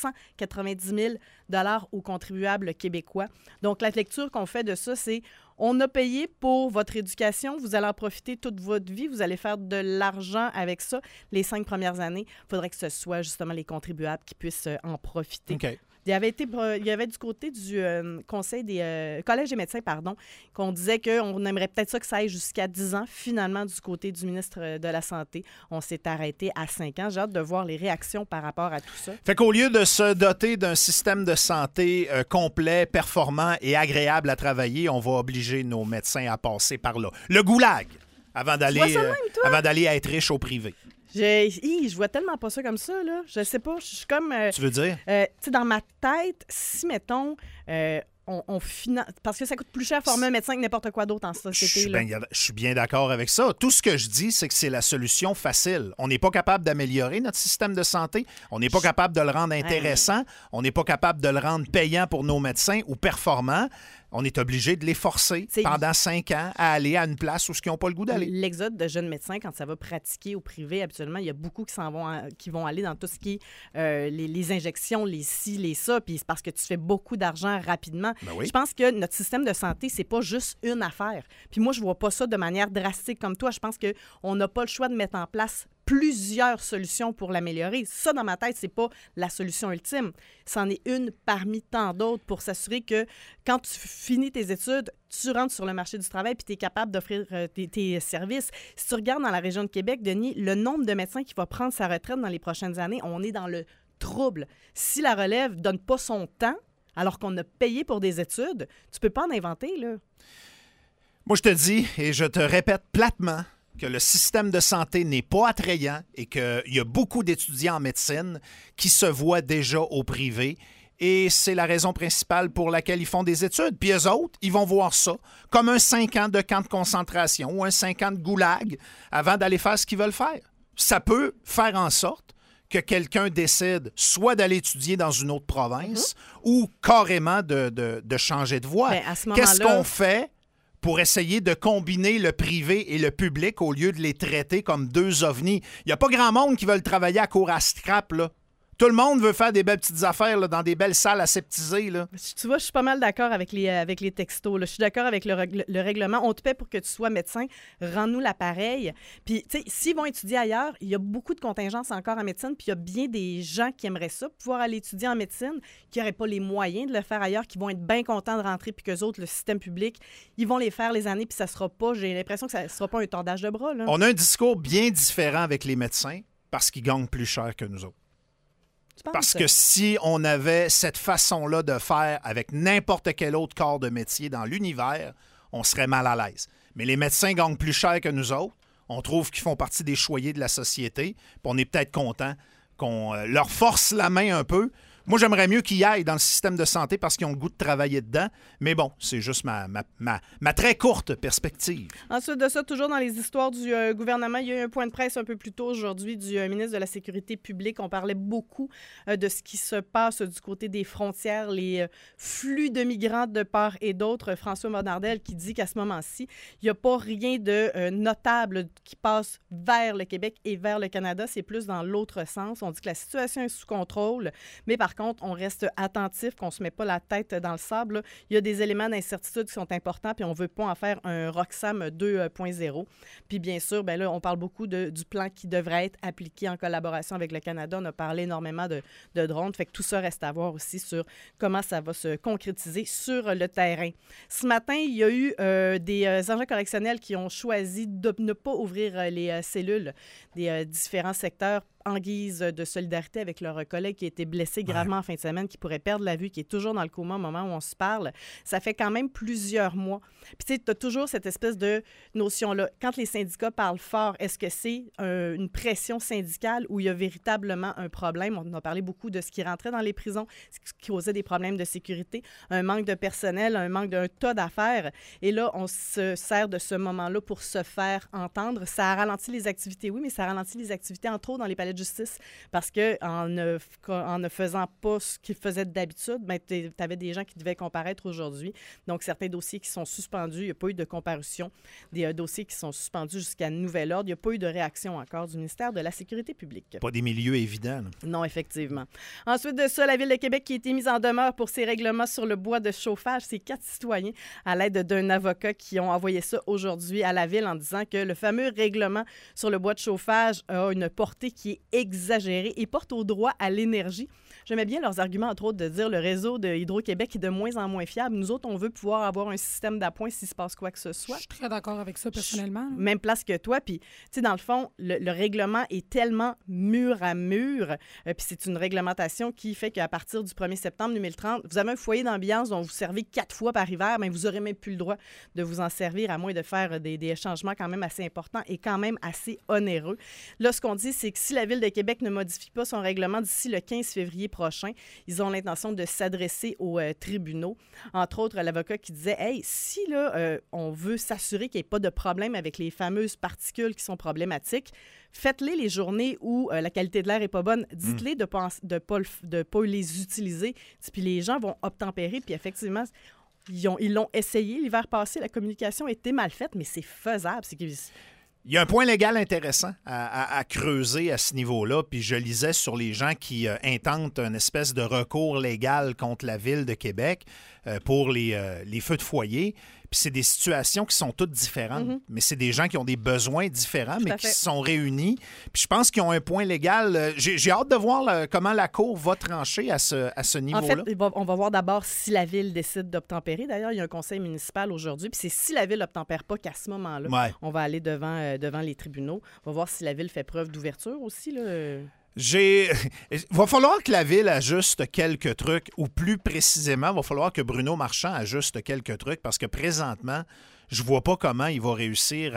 790 000 $ aux contribuables québécois. Donc, la lecture qu'on fait de ça, c'est on a payé pour votre éducation. Vous allez en profiter toute votre vie. Vous allez faire de l'argent avec ça. Les 5 premières années, il faudrait que ce soit justement les contribuables qui puissent en profiter. OK. Il y avait du côté du Conseil des Collège des médecins, qu'on disait qu'on aimerait peut-être ça que ça aille jusqu'à 10 ans. Finalement, du côté du ministre de la Santé, on s'est arrêté à 5 ans. J'ai hâte de voir les réactions par rapport à tout ça. Fait qu'au lieu de se doter d'un système de santé complet, performant et agréable à travailler, on va obliger nos médecins à passer par là. Le goulag, avant d'aller être riche au privé. Je vois tellement pas ça comme ça, là. Je sais pas, je suis comme... tu veux dire? Tu sais, dans ma tête, si, mettons, on finance... Parce que ça coûte plus cher former un médecin que n'importe quoi d'autre en société. Je suis bien d'accord avec ça. Tout ce que je dis, c'est que c'est la solution facile. On n'est pas capable d'améliorer notre système de santé. On n'est pas capable de le rendre intéressant. On n'est pas capable de le rendre payant pour nos médecins ou performant. On est obligé de les forcer pendant 5 ans à aller à une place où ils n'ont pas le goût d'aller. L'exode de jeunes médecins, quand ça va pratiquer au privé, habituellement, il y a beaucoup qui vont aller dans tout ce qui est les injections, les ci, les ça, puis c'est parce que tu fais beaucoup d'argent rapidement. Ben oui. Je pense que notre système de santé, c'est pas juste une affaire. Puis moi, je vois pas ça de manière drastique comme toi. Je pense qu'on n'a pas le choix de mettre en place plusieurs solutions pour l'améliorer. Ça, dans ma tête, c'est pas la solution ultime. C'en est une parmi tant d'autres pour s'assurer que quand tu finis tes études, tu rentres sur le marché du travail puis tu es capable d'offrir tes services. Si tu regardes dans la région de Québec, Denis, le nombre de médecins qui va prendre sa retraite dans les prochaines années, on est dans le trouble. Si la relève ne donne pas son temps, alors qu'on a payé pour des études, tu peux pas en inventer, là. Moi, je te dis, et je te répète platement, que le système de santé n'est pas attrayant et qu'il y a beaucoup d'étudiants en médecine qui se voient déjà au privé. Et c'est la raison principale pour laquelle ils font des études. Puis eux autres, ils vont voir ça comme un 5 ans de camp de concentration ou un 5 ans de goulag avant d'aller faire ce qu'ils veulent faire. Ça peut faire en sorte que quelqu'un décide soit d'aller étudier dans une autre province ou carrément de changer de voie. Bien, à ce moment-là, qu'est-ce qu'on fait pour essayer de combiner le privé et le public au lieu de les traiter comme deux ovnis? Il n'y a pas grand monde qui veut travailler à cour à scrap, là. Tout le monde veut faire des belles petites affaires là, dans des belles salles aseptisées. Là. Tu vois, je suis pas mal d'accord avec les textos. Là. Je suis d'accord avec le règlement. On te paie pour que tu sois médecin. Rends-nous l'appareil. Puis, tu sais, s'ils vont étudier ailleurs, il y a beaucoup de contingences encore en médecine. Puis, il y a bien des gens qui aimeraient ça, pouvoir aller étudier en médecine, qui n'auraient pas les moyens de le faire ailleurs, qui vont être bien contents de rentrer, puis qu'eux autres, le système public, ils vont les faire les années, puis ça sera pas, j'ai l'impression que ça ne sera pas un tordage de bras. Là. On a un discours bien différent avec les médecins parce qu'ils gagnent plus cher que nous autres. Parce que si on avait cette façon-là de faire avec n'importe quel autre corps de métier dans l'univers, on serait mal à l'aise. Mais les médecins gagnent plus cher que nous autres. On trouve qu'ils font partie des choyés de la société. Puis on est peut-être content qu'on leur force la main un peu. Moi, j'aimerais mieux qu'ils aillent dans le système de santé parce qu'ils ont le goût de travailler dedans. Mais bon, c'est juste ma très courte perspective. Ensuite de ça, toujours dans les histoires du gouvernement, il y a eu un point de presse un peu plus tôt aujourd'hui du ministre de la Sécurité publique. On parlait beaucoup de ce qui se passe du côté des frontières, les flux de migrants de part et d'autre. François Bonnardel qui dit qu'à ce moment-ci, il n'y a pas rien de notable qui passe vers le Québec et vers le Canada. C'est plus dans l'autre sens. On dit que la situation est sous contrôle, mais par contre, on reste attentif, qu'on ne se met pas la tête dans le sable. Là. Il y a des éléments d'incertitude qui sont importants, puis on ne veut pas en faire un Roxham 2.0. Puis bien sûr, ben là, on parle beaucoup du plan qui devrait être appliqué en collaboration avec le Canada. On a parlé énormément de drones, fait que tout ça reste à voir aussi sur comment ça va se concrétiser sur le terrain. Ce matin, il y a eu des agents correctionnels qui ont choisi de ne pas ouvrir les cellules des différents secteurs en guise de solidarité avec leur collègue qui a été blessé gravement en fin de semaine, qui pourrait perdre la vue, qui est toujours dans le coma au moment où on se parle. Ça fait quand même plusieurs mois. Puis tu sais, tu as toujours cette espèce de notion-là. Quand les syndicats parlent fort, est-ce que c'est une pression syndicale ou il y a véritablement un problème? On a parlé beaucoup de ce qui rentrait dans les prisons, ce qui causait des problèmes de sécurité, un manque de personnel, un manque d'un tas d'affaires. Et là, on se sert de ce moment-là pour se faire entendre. Ça a ralenti les activités, oui, mais ça a ralenti les activités, entre autres, dans les palais de justice, parce qu'en ne faisant pas ce qu'ils faisaient d'habitude, ben, tu avais des gens qui devaient comparaître aujourd'hui. Donc, certains dossiers qui sont suspendus, il n'y a pas eu de comparution. Des dossiers qui sont suspendus jusqu'à nouvel ordre. Il n'y a pas eu de réaction encore du ministère de la Sécurité publique. Pas des milieux évidents. Là. Non, effectivement. Ensuite de ça, la Ville de Québec qui a été mise en demeure pour ses règlements sur le bois de chauffage. C'est 4 citoyens, à l'aide d'un avocat, qui ont envoyé ça aujourd'hui à la Ville en disant que le fameux règlement sur le bois de chauffage a une portée qui est exagérée et porte au droit à l'énergie. J'aimais bien leurs arguments, entre autres, de dire le réseau de Hydro-Québec est de moins en moins fiable. Nous autres, on veut pouvoir avoir un système d'appoint s'il se passe quoi que ce soit. Je suis très d'accord avec ça, personnellement. Même place que toi. Puis, tu sais, dans le fond, le règlement est tellement mur à mur. Puis, c'est une réglementation qui fait qu'à partir du 1er septembre 2030, vous avez un foyer d'ambiance dont vous servez 4 fois par hiver, mais vous n'aurez même plus le droit de vous en servir, à moins de faire des changements quand même assez importants et quand même assez onéreux. Là, ce qu'on dit, c'est que si la Ville de Québec ne modifie pas son règlement d'ici le 15 février prochain, ils ont l'intention de s'adresser aux tribunaux. Entre autres, l'avocat qui disait « Hey, si là, on veut s'assurer qu'il n'y ait pas de problème avec les fameuses particules qui sont problématiques, faites-les les journées où la qualité de l'air n'est pas bonne. Dites-les de ne pas les utiliser. Puis les gens vont obtempérer. Puis effectivement, ils l'ont essayé l'hiver passé. La communication était mal faite, mais c'est faisable. Il y a un point légal intéressant à creuser à ce niveau-là, puis je lisais sur les gens qui intentent une espèce de recours légal contre la Ville de Québec pour les feux de foyer. Puis c'est des situations qui sont toutes différentes, mais c'est des gens qui ont des besoins différents, mais qui se sont réunis. Puis je pense qu'ils ont un point légal. J'ai hâte de voir comment la Cour va trancher à ce niveau-là. En fait, on va voir d'abord si la Ville décide d'obtempérer. D'ailleurs, il y a un conseil municipal aujourd'hui, puis c'est si la Ville n'obtempère pas qu'à ce moment-là, on va aller devant les tribunaux. On va voir si la Ville fait preuve d'ouverture aussi, là. Il va falloir que la Ville ajuste quelques trucs, ou plus précisément, il va falloir que Bruno Marchand ajuste quelques trucs, parce que présentement, je vois pas comment il va réussir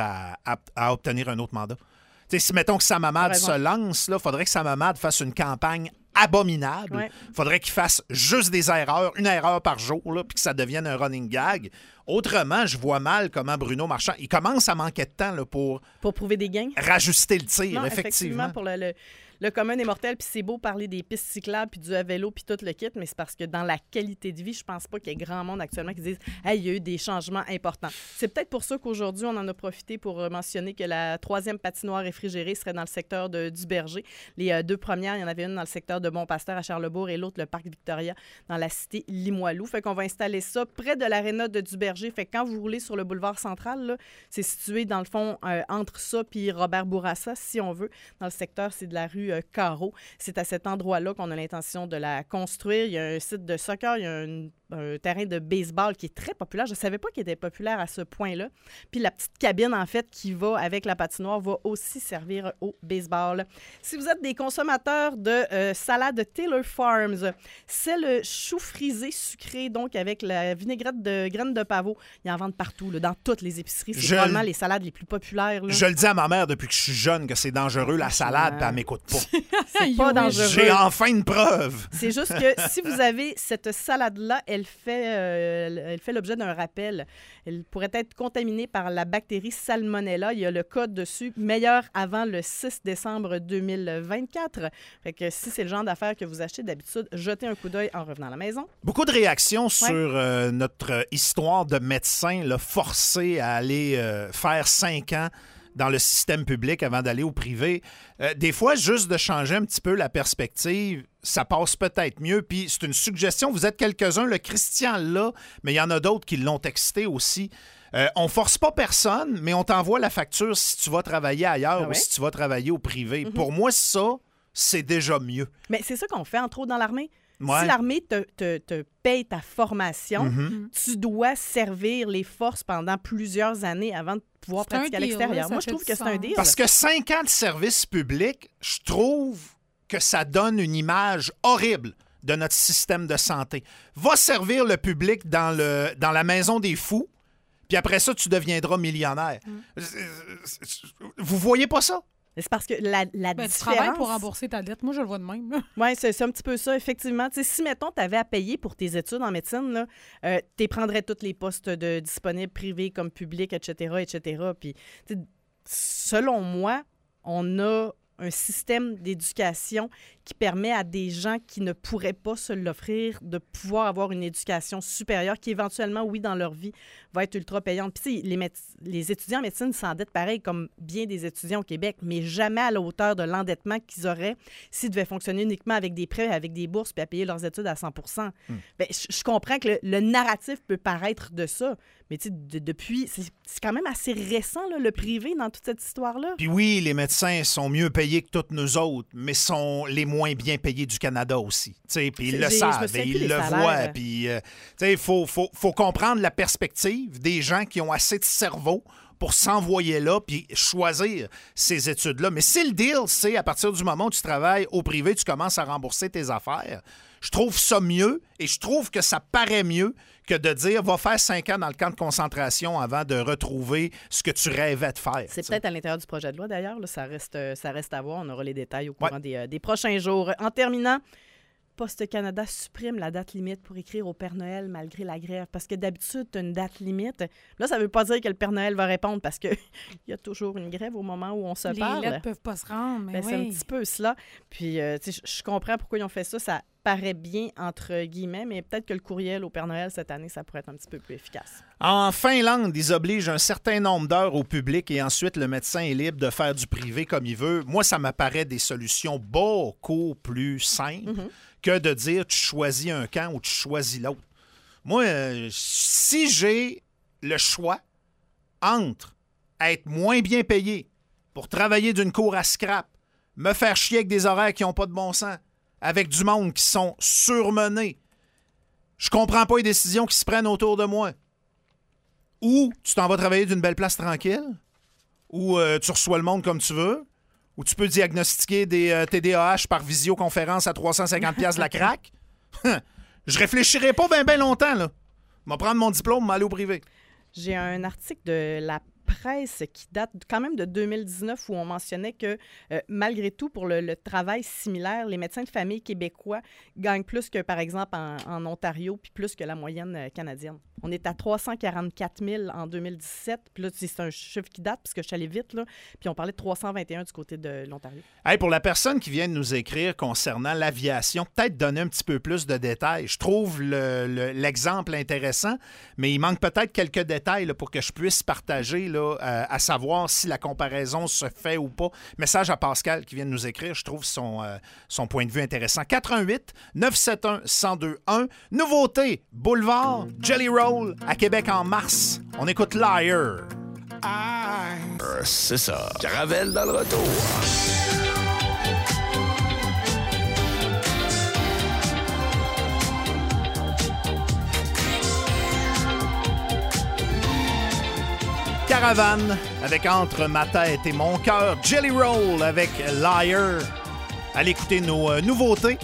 à obtenir un autre mandat. T'sais, si, mettons que Sam Hamad se lance, il faudrait que Sam Hamad fasse une campagne abominable. Il faudrait qu'il fasse juste des erreurs, une erreur par jour, puis que ça devienne un running gag. Autrement, je vois mal comment Bruno Marchand, il commence à manquer de temps là, pour prouver des gains. Rajuster le tir, non, effectivement. Pour le commun des mortels, puis c'est beau parler des pistes cyclables, puis du vélo, puis tout le kit, mais c'est parce que dans la qualité de vie, je pense pas qu'il y ait grand monde actuellement qui disent « Hey, il y a eu des changements importants ». C'est peut-être pour ça qu'aujourd'hui, on en a profité pour mentionner que la 3e patinoire réfrigérée serait dans le secteur du Berger. Les 2 premières, il y en avait une dans le secteur de Bon-Pasteur à Charlesbourg et l'autre, le parc Victoria, dans la cité Limoilou. Fait qu'on va installer ça près de l'aréna de Duberger. Fait que quand vous roulez sur le boulevard central, là, c'est situé dans le fond entre ça puis Robert Bourassa, si on veut. Dans le secteur, c'est de la rue Carreau. C'est à cet endroit-là qu'on a l'intention de la construire. Il y a un site de soccer, il y a un terrain de baseball qui est très populaire. Je ne savais pas qu'il était populaire à ce point-là. Puis la petite cabine, en fait, qui va avec la patinoire va aussi servir au baseball. Si vous êtes des consommateurs de salade Taylor Farms, c'est le chou frisé sucré, donc avec la vinaigrette de graines de pavot. Ils en vendent partout, là, dans toutes les épiceries. C'est probablement les salades les plus populaires. Là. Je le dis à ma mère depuis que je suis jeune que c'est dangereux, la salade, puis elle m'écoute pas. C'est pas dangereux. J'ai enfin une preuve. C'est juste que si vous avez cette salade-là, elle fait l'objet d'un rappel. Elle pourrait être contaminée par la bactérie Salmonella. Il y a le code dessus, meilleur avant le 6 décembre 2024. Fait que si c'est le genre d'affaires que vous achetez d'habitude, jetez un coup d'œil en revenant à la maison. Beaucoup de réactions sur notre histoire de médecin là, forcé à aller faire 5 ans dans le système public avant d'aller au privé. Des fois, juste de changer un petit peu la perspective, ça passe peut-être mieux. Puis c'est une suggestion. Vous êtes quelques-uns, le Christian là, mais il y en a d'autres qui l'ont texté aussi. On force pas personne, mais on t'envoie la facture si tu vas travailler ailleurs ou si tu vas travailler au privé. Pour moi, ça, c'est déjà mieux. Mais c'est ça qu'on fait, entre autres, dans l'armée. Ouais. Si l'armée te paye ta formation, tu dois servir les forces pendant plusieurs années avant de pouvoir pratiquer à l'extérieur. Moi, je trouve que c'est un deal. Parce que 5 ans de service public, je trouve que ça donne une image horrible de notre système de santé. Va servir le public dans la maison des fous, puis après ça, tu deviendras millionnaire. Vous voyez pas ça? C'est parce que la différence... Tu travailles pour rembourser ta dette. Moi, je le vois de même. Oui, c'est un petit peu ça, effectivement. T'sais, si, mettons, tu avais à payer pour tes études en médecine, tu prendrais tous les postes disponibles, privés comme publics, etc., etc. Puis, selon moi, on a un système d'éducation qui permet à des gens qui ne pourraient pas se l'offrir de pouvoir avoir une éducation supérieure qui, éventuellement, oui, dans leur vie, va être ultra payante. Puis, les étudiants en médecine s'endettent pareil comme bien des étudiants au Québec, mais jamais à la hauteur de l'endettement qu'ils auraient s'ils devaient fonctionner uniquement avec des prêts, avec des bourses, puis à payer leurs études à 100 %. Bien, je comprends que le narratif peut paraître de ça, mais tu sais, depuis, c'est quand même assez récent, là, le privé, dans toute cette histoire-là. Puis oui, les médecins sont mieux payés que toutes nous autres, mais sont les moins bien payés du Canada aussi. Puis ils le savent et ils le voient. Puis il faut comprendre la perspective des gens qui ont assez de cerveau pour s'envoyer là puis choisir ces études-là. Mais si le deal, c'est à partir du moment où tu travailles au privé, tu commences à rembourser tes affaires, je trouve ça mieux et je trouve que ça paraît mieux que de dire va faire 5 ans dans le camp de concentration avant de retrouver ce que tu rêvais de faire. C'est peut-être à l'intérieur du projet de loi, d'ailleurs. Là, ça reste à voir. On aura les détails au courant des prochains jours. En terminant, Poste Canada supprime la date limite pour écrire au Père Noël malgré la grève. Parce que d'habitude, tu as une date limite. Là, ça ne veut pas dire que le Père Noël va répondre parce qu'il y a toujours une grève au moment où on se parle. Les lettres ne peuvent pas se rendre, mais c'est un petit peu cela. Puis, je comprends pourquoi ils ont fait ça. Ça paraît bien, entre guillemets, mais peut-être que le courriel au Père Noël cette année, ça pourrait être un petit peu plus efficace. En Finlande, ils obligent un certain nombre d'heures au public et ensuite le médecin est libre de faire du privé comme il veut. Moi, ça m'apparaît des solutions beaucoup plus simples que de dire tu choisis un camp ou tu choisis l'autre. Moi, si j'ai le choix entre être moins bien payé pour travailler d'une cour à scrap, me faire chier avec des horaires qui n'ont pas de bon sens, avec du monde qui sont surmenés, je comprends pas les décisions qui se prennent autour de moi. Ou tu t'en vas travailler d'une belle place tranquille, ou tu reçois le monde comme tu veux, ou tu peux diagnostiquer des TDAH par visioconférence à 350$ la craque. Je réfléchirai pas bien longtemps, là. Je vais prendre mon diplôme, m'aller au privé. J'ai un article de La presse qui date quand même de 2019 où on mentionnait que malgré tout, pour le travail similaire, les médecins de famille québécois gagnent plus que, par exemple, en Ontario, puis plus que la moyenne canadienne. On est à 344 000 en 2017. Puis là, c'est un chiffre qui date, parce que je suis allée vite, là. Puis on parlait de 321 du côté de l'Ontario. Hey, pour la personne qui vient de nous écrire concernant l'aviation, peut-être donner un petit peu plus de détails. Je trouve l'exemple intéressant, mais il manque peut-être quelques détails là, pour que je puisse partager, là, à savoir si la comparaison se fait ou pas. Message à Pascal qui vient de nous écrire. Je trouve son point de vue intéressant. 418-971-1021. Nouveauté, Boulevard, Jelly Roll à Québec en mars. On écoute Liar. C'est ça. Caravelle dans le retour. Caravane avec Entre ma tête et mon cœur. Jelly Roll avec Liar. Allez écouter nos nouveautés.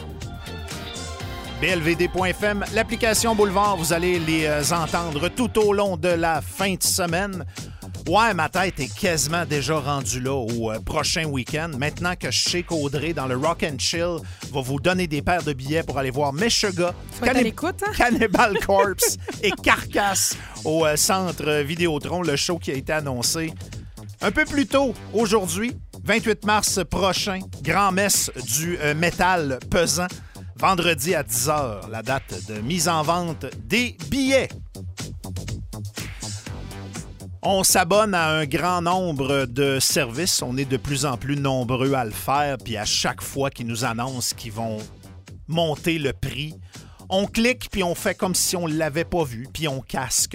BLVD.FM, l'application Boulevard, vous allez les entendre tout au long de la fin de semaine. Ouais, ma tête est quasiment déjà rendue là au prochain week-end. Maintenant que je sais qu'Audrey, dans le Rock and Chill, va vous donner des paires de billets pour aller voir Meshuggah, Cannibal Corpse et Carcass au Centre Vidéotron, le show qui a été annoncé un peu plus tôt aujourd'hui, 28 mars prochain, grand-messe du métal pesant. Vendredi à 10h, la date de mise en vente des billets. On s'abonne à un grand nombre de services. On est de plus en plus nombreux à le faire. Puis à chaque fois qu'ils nous annoncent qu'ils vont monter le prix, on clique puis on fait comme si on ne l'avait pas vu. Puis on casque.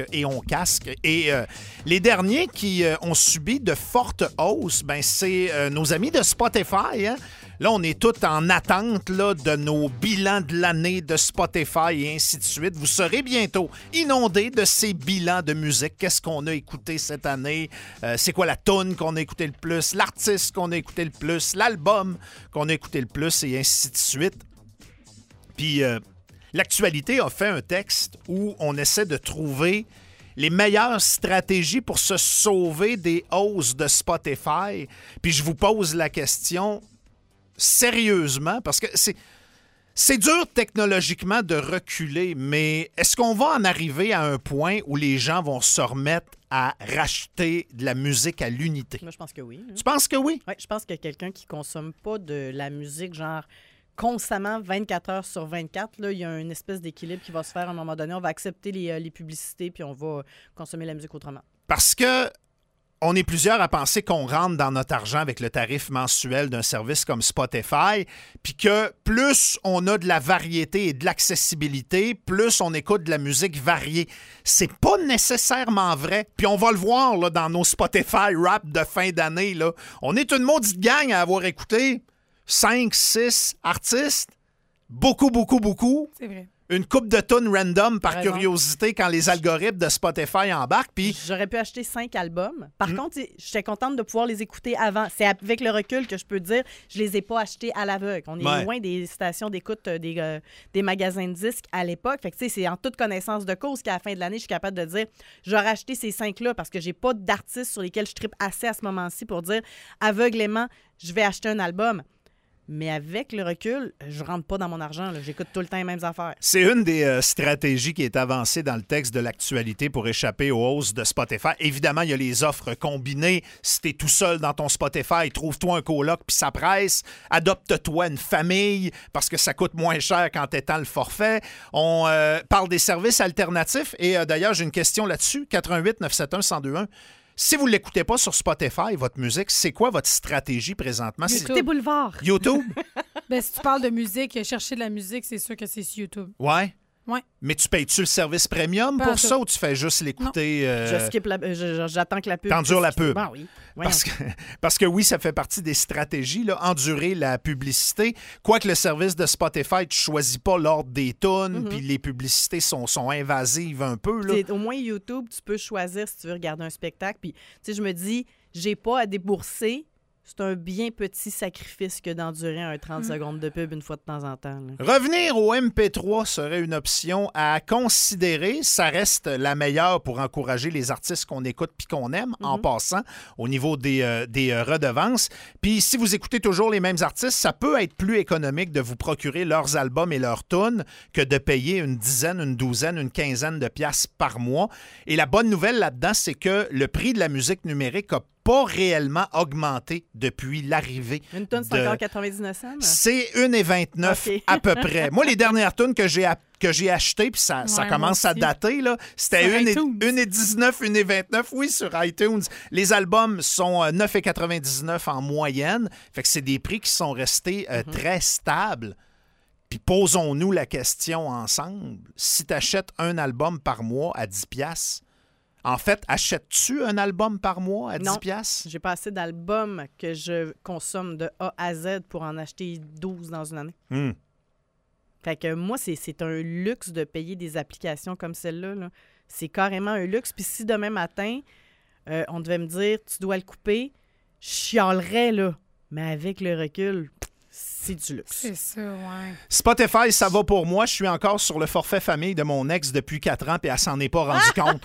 Et les derniers qui ont subi de fortes hausses, ben c'est nos amis de Spotify, hein? Là, on est tous en attente là, de nos bilans de l'année de Spotify et ainsi de suite. Vous serez bientôt inondés de ces bilans de musique. Qu'est-ce qu'on a écouté cette année? C'est quoi la toune qu'on a écouté le plus? L'artiste qu'on a écouté le plus? L'album qu'on a écouté le plus? Et ainsi de suite. Puis, l'actualité a fait un texte où on essaie de trouver les meilleures stratégies pour se sauver des hausses de Spotify. Puis, je vous pose la question sérieusement, parce que c'est dur technologiquement de reculer, mais est-ce qu'on va en arriver à un point où les gens vont se remettre à racheter de la musique à l'unité? Moi, je pense que oui. Hein. Tu penses que oui? Oui, je pense que quelqu'un qui consomme pas de la musique, genre constamment 24 heures sur 24, là, il y a une espèce d'équilibre qui va se faire à un moment donné. On va accepter les publicités, puis on va consommer la musique autrement. Parce que on est plusieurs à penser qu'on rentre dans notre argent avec le tarif mensuel d'un service comme Spotify, puis que plus on a de la variété et de l'accessibilité, plus on écoute de la musique variée. C'est pas nécessairement vrai. Puis on va le voir là, dans nos Spotify rap de fin d'année. Là. On est une maudite gang à avoir écouté 5, 6 artistes. Beaucoup. C'est vrai. Une coupe de tunes random par curiosité quand les algorithmes de Spotify embarquent. Puis j'aurais pu acheter 5 albums. Par contre, j'étais contente de pouvoir les écouter avant. C'est avec le recul que je peux dire je les ai pas achetés à l'aveugle. On est loin des stations d'écoute des magasins de disques à l'époque. Fait que c'est en toute connaissance de cause qu'à la fin de l'année, je suis capable de dire j'aurais acheté ces 5-là parce que j'ai pas d'artistes sur lesquels je trippe assez à ce moment-ci pour dire aveuglément je vais acheter un album. Mais avec le recul, je rentre pas dans mon argent. Là. J'écoute tout le temps les mêmes affaires. C'est une des stratégies qui est avancée dans le texte de l'actualité pour échapper aux hausses de Spotify. Évidemment, il y a les offres combinées. Si tu es tout seul dans ton Spotify, trouve-toi un coloc puis ça presse. Adopte-toi une famille parce que ça coûte moins cher quand tu étends le forfait. On parle des services alternatifs. Et d'ailleurs, j'ai une question là-dessus. 88-971-1021. Si vous ne l'écoutez pas sur Spotify, votre musique, c'est quoi votre stratégie présentement? Écoutez Boulevard. YouTube? Ben, si tu parles de musique, chercher de la musique, c'est sûr que c'est sur YouTube. Ouais. Ouais. Mais tu payes-tu le service premium pour ça ou tu fais juste l'écouter? Je skip j'attends que la pub. T'endures la pub. Ben oui. Parce que oui, ça fait partie des stratégies, là, endurer la publicité. Quoique le service de Spotify, tu choisis pas l'ordre des tunes, puis les publicités sont invasives un peu. Là. Au moins, YouTube, tu peux choisir si tu veux regarder un spectacle. Puis, tu sais, je me dis, j'ai pas à débourser c'est un bien petit sacrifice que d'endurer un 30 secondes de pub une fois de temps en temps. Là. Revenir au MP3 serait une option à considérer. Ça reste la meilleure pour encourager les artistes qu'on écoute puis qu'on aime, en passant, au niveau des redevances. Puis si vous écoutez toujours les mêmes artistes, ça peut être plus économique de vous procurer leurs albums et leurs tunes que de payer une dizaine, une douzaine, une quinzaine de piastres par mois. Et la bonne nouvelle là-dedans, c'est que le prix de la musique numérique a pas réellement augmenté depuis l'arrivée. Une tonne, c'est encore 99 cents? C'est 1,29 à peu près. Moi, les dernières tonnes que j'ai achetées, puis ça commence à dater, là, c'était 1,19, 1,29, oui, sur iTunes. Les albums sont 9,99 en moyenne. Fait que c'est des prix qui sont restés très stables. Puis posons-nous la question ensemble. Si tu achètes un album par mois à 10 piastres, en fait, achètes-tu un album par mois à 10 piastres? J'ai pas assez d'albums que je consomme de A à Z pour en acheter 12 dans une année. Fait que moi, c'est un luxe de payer des applications comme celle-là. Là. C'est carrément un luxe. Puis si demain matin, on devait me dire « tu dois le couper », je chialerais, là. Mais avec le recul, c'est du luxe. C'est ça, ouais. Spotify, ça va pour moi. Je suis encore sur le forfait famille de mon ex depuis 4 ans, puis elle s'en est pas rendue compte.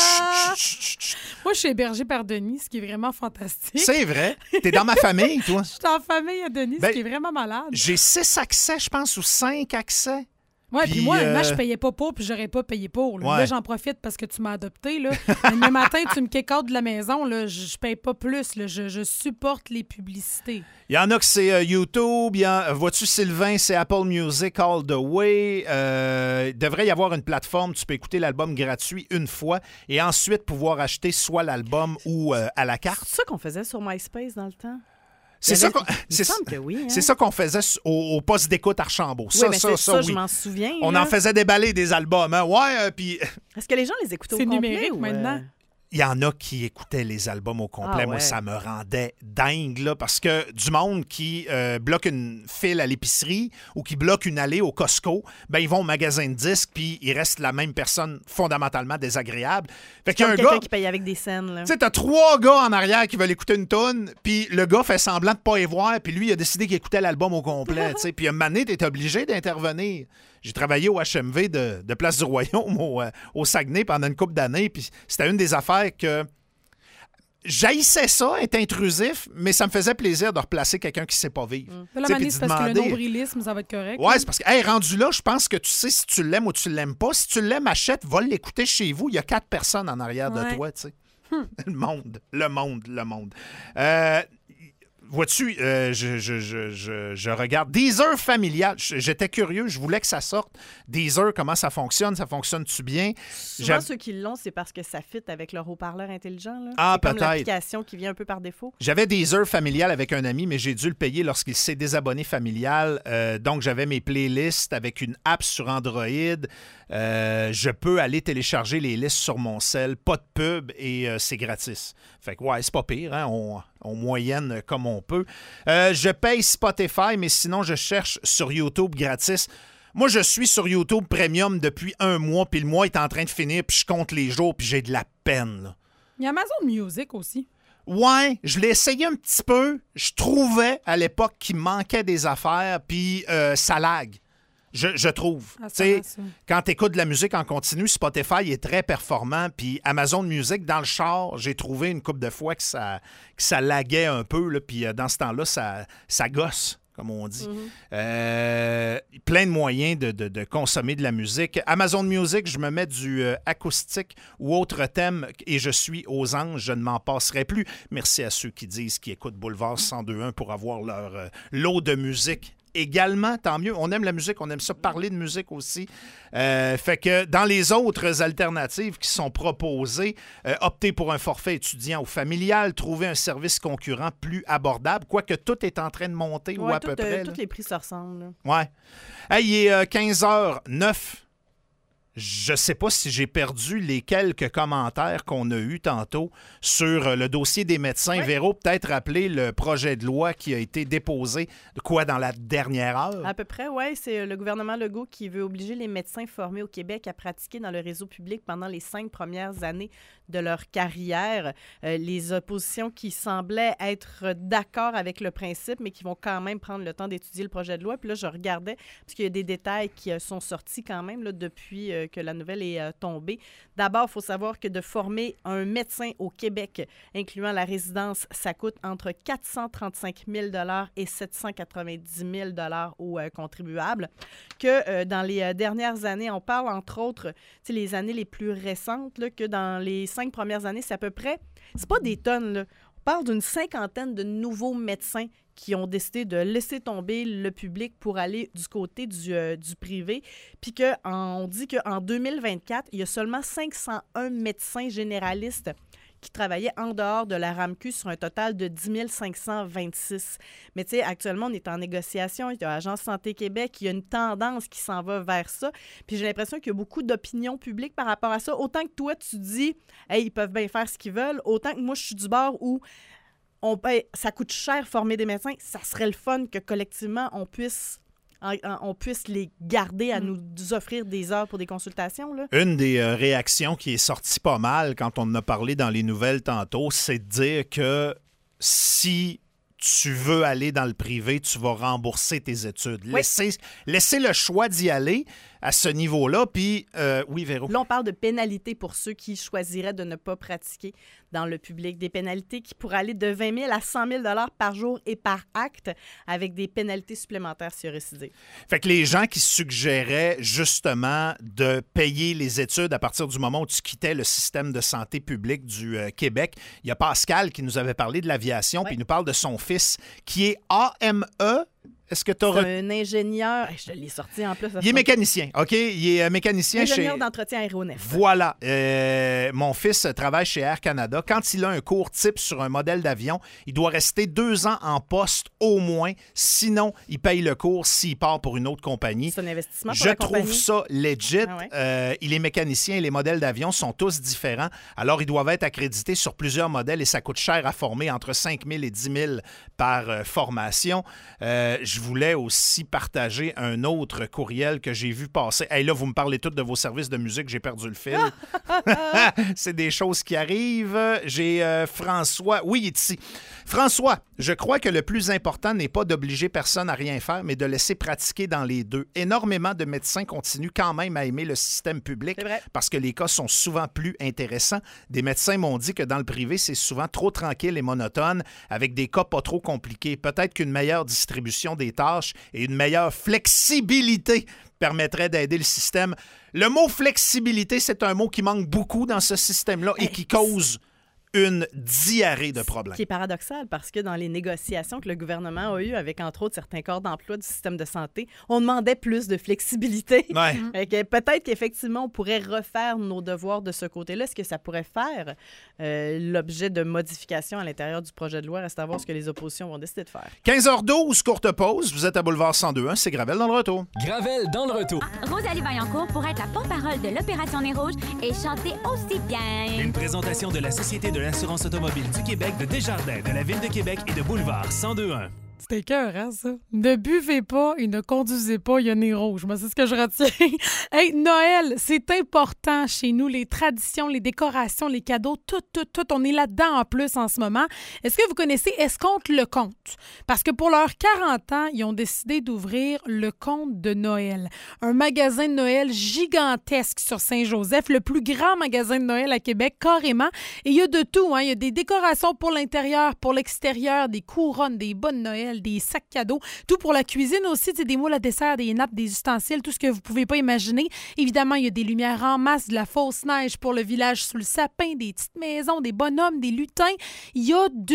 Moi, je suis hébergée par Denis, ce qui est vraiment fantastique. C'est vrai. T'es dans ma famille, toi. Je suis en famille à Denis, ce qui est vraiment malade. J'ai 6 accès, je pense, ou 5 accès. Oui, puis moi, je payais pas pour, puis j'aurais pas payé pour. Là, là j'en profite parce que tu m'as adopté. Là. Le matin, tu me kick-out de la maison, là, je paye pas plus. Là, je supporte les publicités. Il y en a que c'est YouTube. Vois-tu, Sylvain, c'est Apple Music all the way. Il devrait y avoir une plateforme. Tu peux écouter l'album gratuit une fois et ensuite pouvoir acheter soit l'album ou à la carte. C'est ça qu'on faisait sur MySpace dans le temps? C'est ça qu'on faisait au poste d'écoute Archambault. Ça, je m'en souviens. On en faisait déballer des albums. Hein? Ouais, puis... Est-ce que les gens les écoutent au complet? C'est numérique maintenant. Il y en a qui écoutaient les albums au complet. Moi, ça me rendait dingue, là, parce que du monde qui bloque une file à l'épicerie ou qui bloque une allée au Costco, ben ils vont au magasin de disques, puis ils restent la même personne fondamentalement désagréable. Fait qu'il y a un quelqu'un qui paye avec des scènes. Tu sais, t'as 3 gars en arrière qui veulent écouter une toune, puis le gars fait semblant de pas y voir, puis lui, il a décidé qu'il écoutait l'album au complet. Puis un moment donné, t'es obligé d'intervenir. J'ai travaillé au HMV de Place du Royaume au Saguenay pendant une couple d'années, puis c'était une des affaires que j'haïssais ça, être intrusif, mais ça me faisait plaisir de replacer quelqu'un qui ne sait pas vivre. La manie, c'est parce que le nombrilisme, ça va être correct. Oui, c'est parce que, rendu là, je pense que tu sais si tu l'aimes ou tu l'aimes pas. Si tu l'aimes, achète, va l'écouter chez vous. Il y a 4 personnes en arrière de toi, tu sais. Le monde. Vois-tu, je regarde. Deezer familial. J'étais curieux, je voulais que ça sorte. Deezer, comment ça fonctionne? Ça fonctionne-tu bien? Souvent, ceux qui l'ont, c'est parce que ça fit avec leur haut-parleur intelligent. Là. Ah, c'est peut-être. comme l'application qui vient un peu par défaut. J'avais Deezer familial avec un ami, mais j'ai dû le payer lorsqu'il s'est désabonné familial. Donc, j'avais mes playlists avec une app sur Android. Je peux aller télécharger les listes sur mon cell. Pas de pub et c'est gratis. Fait que, c'est pas pire. Hein? On moyenne comme on peut. Je paye Spotify, mais sinon, je cherche sur YouTube gratis. Moi, je suis sur YouTube Premium depuis 1 mois, puis le mois est en train de finir, puis je compte les jours, puis j'ai de la peine. Là. Il y a Amazon Music aussi. Ouais, je l'ai essayé un petit peu. Je trouvais à l'époque qu'il manquait des affaires, puis ça lag. Je trouve. Quand tu écoutes de la musique en continu, Spotify est très performant. Puis Amazon Music, dans le char, j'ai trouvé une couple de fois que ça laguait un peu. Puis dans ce temps-là, ça gosse, comme on dit. Plein de moyens de consommer de la musique. Amazon Music, je me mets du acoustique ou autre thème et je suis aux anges. Je ne m'en passerai plus. Merci à ceux qui disent qu'ils écoutent Boulevard 102.1 pour avoir leur lot de musique. Également, tant mieux. On aime la musique, on aime ça parler de musique aussi. Fait que dans les autres alternatives qui sont proposées, opter pour un forfait étudiant ou familial, trouver un service concurrent plus abordable, quoique tout est en train de monter ou à peu près. Tous les prix se ressemblent. Là. Ouais. Hey, il est 15h09. Je ne sais pas si j'ai perdu les quelques commentaires qu'on a eus tantôt sur le dossier des médecins. Oui. Véro, peut-être rappeler le projet de loi qui a été déposé, dans la dernière heure? À peu près, oui. C'est le gouvernement Legault qui veut obliger les médecins formés au Québec à pratiquer dans le réseau public pendant les 5 premières années de leur carrière. Les oppositions qui semblaient être d'accord avec le principe, mais qui vont quand même prendre le temps d'étudier le projet de loi. Puis là, je regardais, parce qu'il y a des détails qui sont sortis quand même là, depuis que la nouvelle est tombée. D'abord, il faut savoir que de former un médecin au Québec, incluant la résidence, ça coûte entre 435 000 et 790 000 aux contribuables. Que dans les dernières années, on parle entre autres, les années les plus récentes, là, que dans les 5 premières années, c'est à peu près, c'est pas des tonnes, là. On parle d'une 50aine de nouveaux médecins qui ont décidé de laisser tomber le public pour aller du côté du privé. Puis on dit qu'en 2024, il y a seulement 501 médecins généralistes qui travaillaient en dehors de la RAMQ sur un total de 10 526. Mais tu sais, actuellement, on est en négociation. Il y a l'Agence Santé Québec, il y a une tendance qui s'en va vers ça. Puis j'ai l'impression qu'il y a beaucoup d'opinion publique par rapport à ça. Autant que toi, tu dis, hey, ils peuvent bien faire ce qu'ils veulent, autant que moi, je suis du bord où ça coûte cher former des médecins. Ça serait le fun que collectivement, on puisse les garder à nous offrir des heures pour des consultations. Là. Une des réactions qui est sortie pas mal quand on en a parlé dans les nouvelles tantôt, c'est de dire que si tu veux aller dans le privé, tu vas rembourser tes études. Oui. Laissez le choix d'y aller à ce niveau-là. Puis, oui, Véro. Là, on parle de pénalités pour ceux qui choisiraient de ne pas pratiquer dans le public. Des pénalités qui pourraient aller de 20 000 à 100 000 $ par jour et par acte, avec des pénalités supplémentaires si récidive. Fait que les gens qui suggéraient justement de payer les études à partir du moment où tu quittais le système de santé publique du Québec, il y a Pascal qui nous avait parlé de l'aviation, puis il nous parle de son fils qui est AME. Est-ce que tu as... C'est un ingénieur... Je l'ai sorti en plus. Il est mécanicien, OK? Il est mécanicien ingénieur d'entretien aéronef. Voilà. Mon fils travaille chez Air Canada. Quand il a un cours type sur un modèle d'avion, il doit rester 2 ans en poste au moins. Sinon, il paye le cours s'il part pour une autre compagnie. C'est un investissement pour la compagnie. Je trouve ça legit. Ah ouais. Il est mécanicien et les modèles d'avion sont tous différents. Alors, ils doivent être accrédités sur plusieurs modèles et ça coûte cher à former, entre 5 000 et 10 000 par formation. Je voulais aussi partager un autre courriel que j'ai vu passer. Hey, là, vous me parlez tous de vos services de musique, j'ai perdu le fil. C'est des choses qui arrivent. J'ai François. Oui, il est ici. François, je crois que le plus important n'est pas d'obliger personne à rien faire, mais de laisser pratiquer dans les deux. Énormément de médecins continuent quand même à aimer le système public parce que les cas sont souvent plus intéressants. Des médecins m'ont dit que dans le privé, c'est souvent trop tranquille et monotone, avec des cas pas trop compliqués. Peut-être qu'une meilleure distribution des tâches et une meilleure flexibilité permettrait d'aider le système. Le mot flexibilité, c'est un mot qui manque beaucoup dans ce système-là et qui cause une diarrhée de problèmes. Ce qui est paradoxal parce que dans les négociations que le gouvernement a eues avec, entre autres, certains corps d'emploi du système de santé, on demandait plus de flexibilité. Ouais. Peut-être qu'effectivement, on pourrait refaire nos devoirs de ce côté-là. Est-ce que ça pourrait faire l'objet de modifications à l'intérieur du projet de loi? Reste à voir ce que les oppositions vont décider de faire. 15h12, courte pause. Vous êtes à Boulevard 102.1. C'est Gravel dans le retour. Gravel dans le retour. Rosalie Vaillancourt pour être la porte-parole de l'Opération Nez Rouge et chanter aussi bien. Une présentation de la Société de l'assurance automobile du Québec, de Desjardins, de la Ville de Québec et de Boulevard 102.1. C'était écœurant, ça. Ne buvez pas et ne conduisez pas, il y a nez rouge. Moi, c'est ce que je retiens. Hey, Noël, c'est important chez nous. Les traditions, les décorations, les cadeaux, tout. On est là-dedans en plus en ce moment. Est-ce que vous connaissez Escompte Le Compte? Parce que pour leurs 40 ans, ils ont décidé d'ouvrir Le Compte de Noël. Un magasin de Noël gigantesque sur Saint-Joseph, le plus grand magasin de Noël à Québec, carrément. Et il y a de tout, hein. Il y a des décorations pour l'intérieur, pour l'extérieur, des couronnes, des bas de Noël, des sacs cadeaux, tout pour la cuisine aussi, des moules à dessert, des nappes, des ustensiles, tout ce que vous pouvez pas imaginer. Évidemment, il y a des lumières en masse, de la fausse neige pour le village sous le sapin, des petites maisons, des bonhommes, des lutins. Il y a de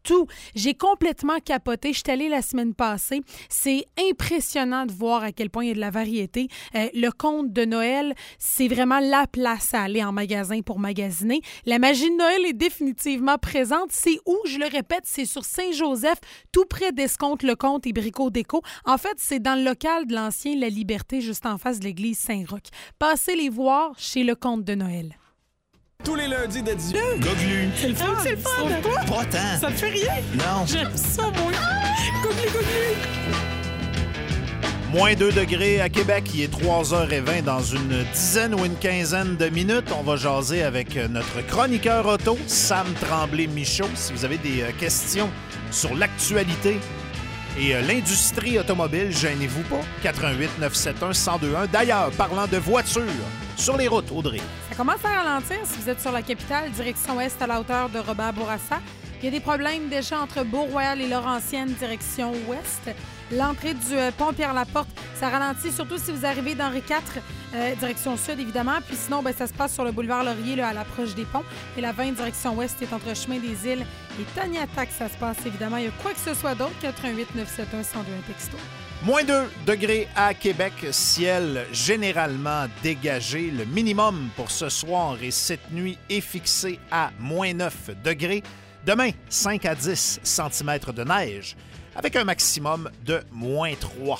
tout. J'ai complètement capoté. Je suis allée la semaine passée. C'est impressionnant de voir à quel point il y a de la variété. Le compte de Noël, c'est vraiment la place à aller en magasin pour magasiner. La magie de Noël est définitivement présente. C'est où? Je le répète, c'est sur Saint-Joseph, tout près d'Escompte, le compte et Brico Déco. En fait, c'est dans le local de l'ancien La Liberté, juste en face de l'église Saint-Roch. Passez les voir chez le compte de Noël. Tous les lundis de 10. Goglu. C'est le fun, c'est le fun. Pas tant. Ça te fait rien? Non. J'aime ça, moi. Goglu. Moins 2 degrés à Québec, il est 3h20 dans une dizaine ou une quinzaine de minutes. On va jaser avec notre chroniqueur auto, Sam Tremblay-Michaud. Si vous avez des questions sur l'actualité et l'industrie automobile, gênez-vous pas. 88-971-1021. D'ailleurs, parlant de voitures, sur les routes, Audrey. Ça commence à ralentir si vous êtes sur la capitale, direction ouest à la hauteur de Robert-Bourassa. Il y a des problèmes déjà entre Beau-Royal et Laurentienne, direction ouest. L'entrée du pont Pierre-Laporte, ça ralentit, surtout si vous arrivez d'Henri IV, direction sud, évidemment. Puis sinon, ça se passe sur le boulevard Laurier, là, à l'approche des ponts. Et la 20, direction ouest, est entre Chemin des Îles et Taniata que ça se passe, évidemment. Il y a quoi que ce soit d'autre, 88-971-1021 texto. Moins 2 degrés à Québec, ciel généralement dégagé. Le minimum pour ce soir et cette nuit est fixé à moins 9 degrés. Demain, 5 à 10 cm de neige, avec un maximum de moins 3.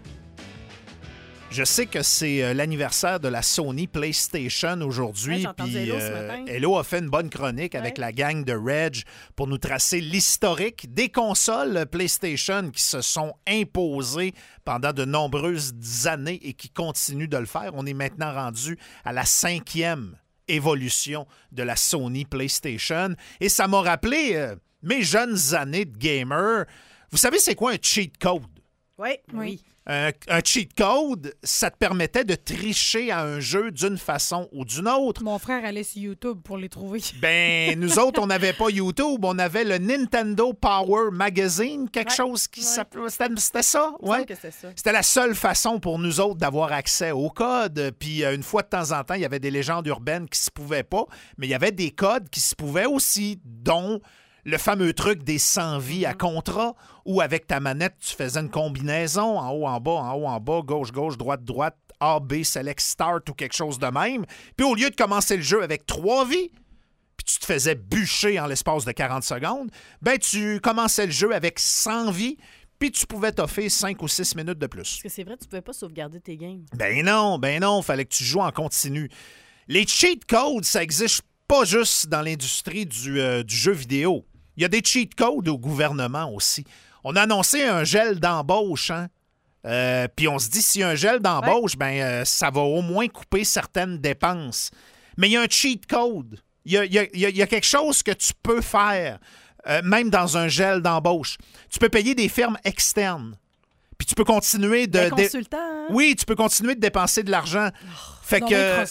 Je sais que c'est l'anniversaire de la Sony PlayStation aujourd'hui. Ouais, j'ai entendu Hello ce matin. Hello a fait une bonne chronique avec la gang de Reg pour nous tracer l'historique des consoles PlayStation qui se sont imposées pendant de nombreuses années et qui continuent de le faire. On est maintenant rendu à la 5e évolution de la Sony PlayStation. Et ça m'a rappelé mes jeunes années de gamer. Vous savez, c'est quoi un cheat code? Oui. Un cheat code, ça te permettait de tricher à un jeu d'une façon ou d'une autre. Mon frère allait sur YouTube pour les trouver. Ben, nous autres, on n'avait pas YouTube, on avait le Nintendo Power Magazine, quelque chose qui s'appelait... C'était ça? Ouais. C'était la seule façon pour nous autres d'avoir accès au code. Puis une fois de temps en temps, il y avait des légendes urbaines qui se pouvaient pas, mais il y avait des codes qui se pouvaient aussi, dont le fameux truc des 100 vies à contrat, où avec ta manette, tu faisais une combinaison en haut, en bas, gauche, droite, A, B, select, start ou quelque chose de même. Puis au lieu de commencer le jeu avec 3 vies, puis tu te faisais bûcher en l'espace de 40 secondes, ben tu commençais le jeu avec 100 vies, puis tu pouvais t'offrir 5 ou 6 minutes de plus. Parce que c'est vrai, tu pouvais pas sauvegarder tes games. Ben non, fallait que tu joues en continu. Les cheat codes, ça existe pas juste dans l'industrie du jeu vidéo. Il y a des cheat codes au gouvernement aussi. On a annoncé un gel d'embauche, hein? Puis on se dit, s'il y a un gel d'embauche, ça va au moins couper certaines dépenses. Mais il y a un cheat code. Il y a quelque chose que tu peux faire, même dans un gel d'embauche. Tu peux payer des firmes externes. Puis tu peux continuer de... consultant, hein? Oui, tu peux continuer de dépenser de l'argent. Fait que...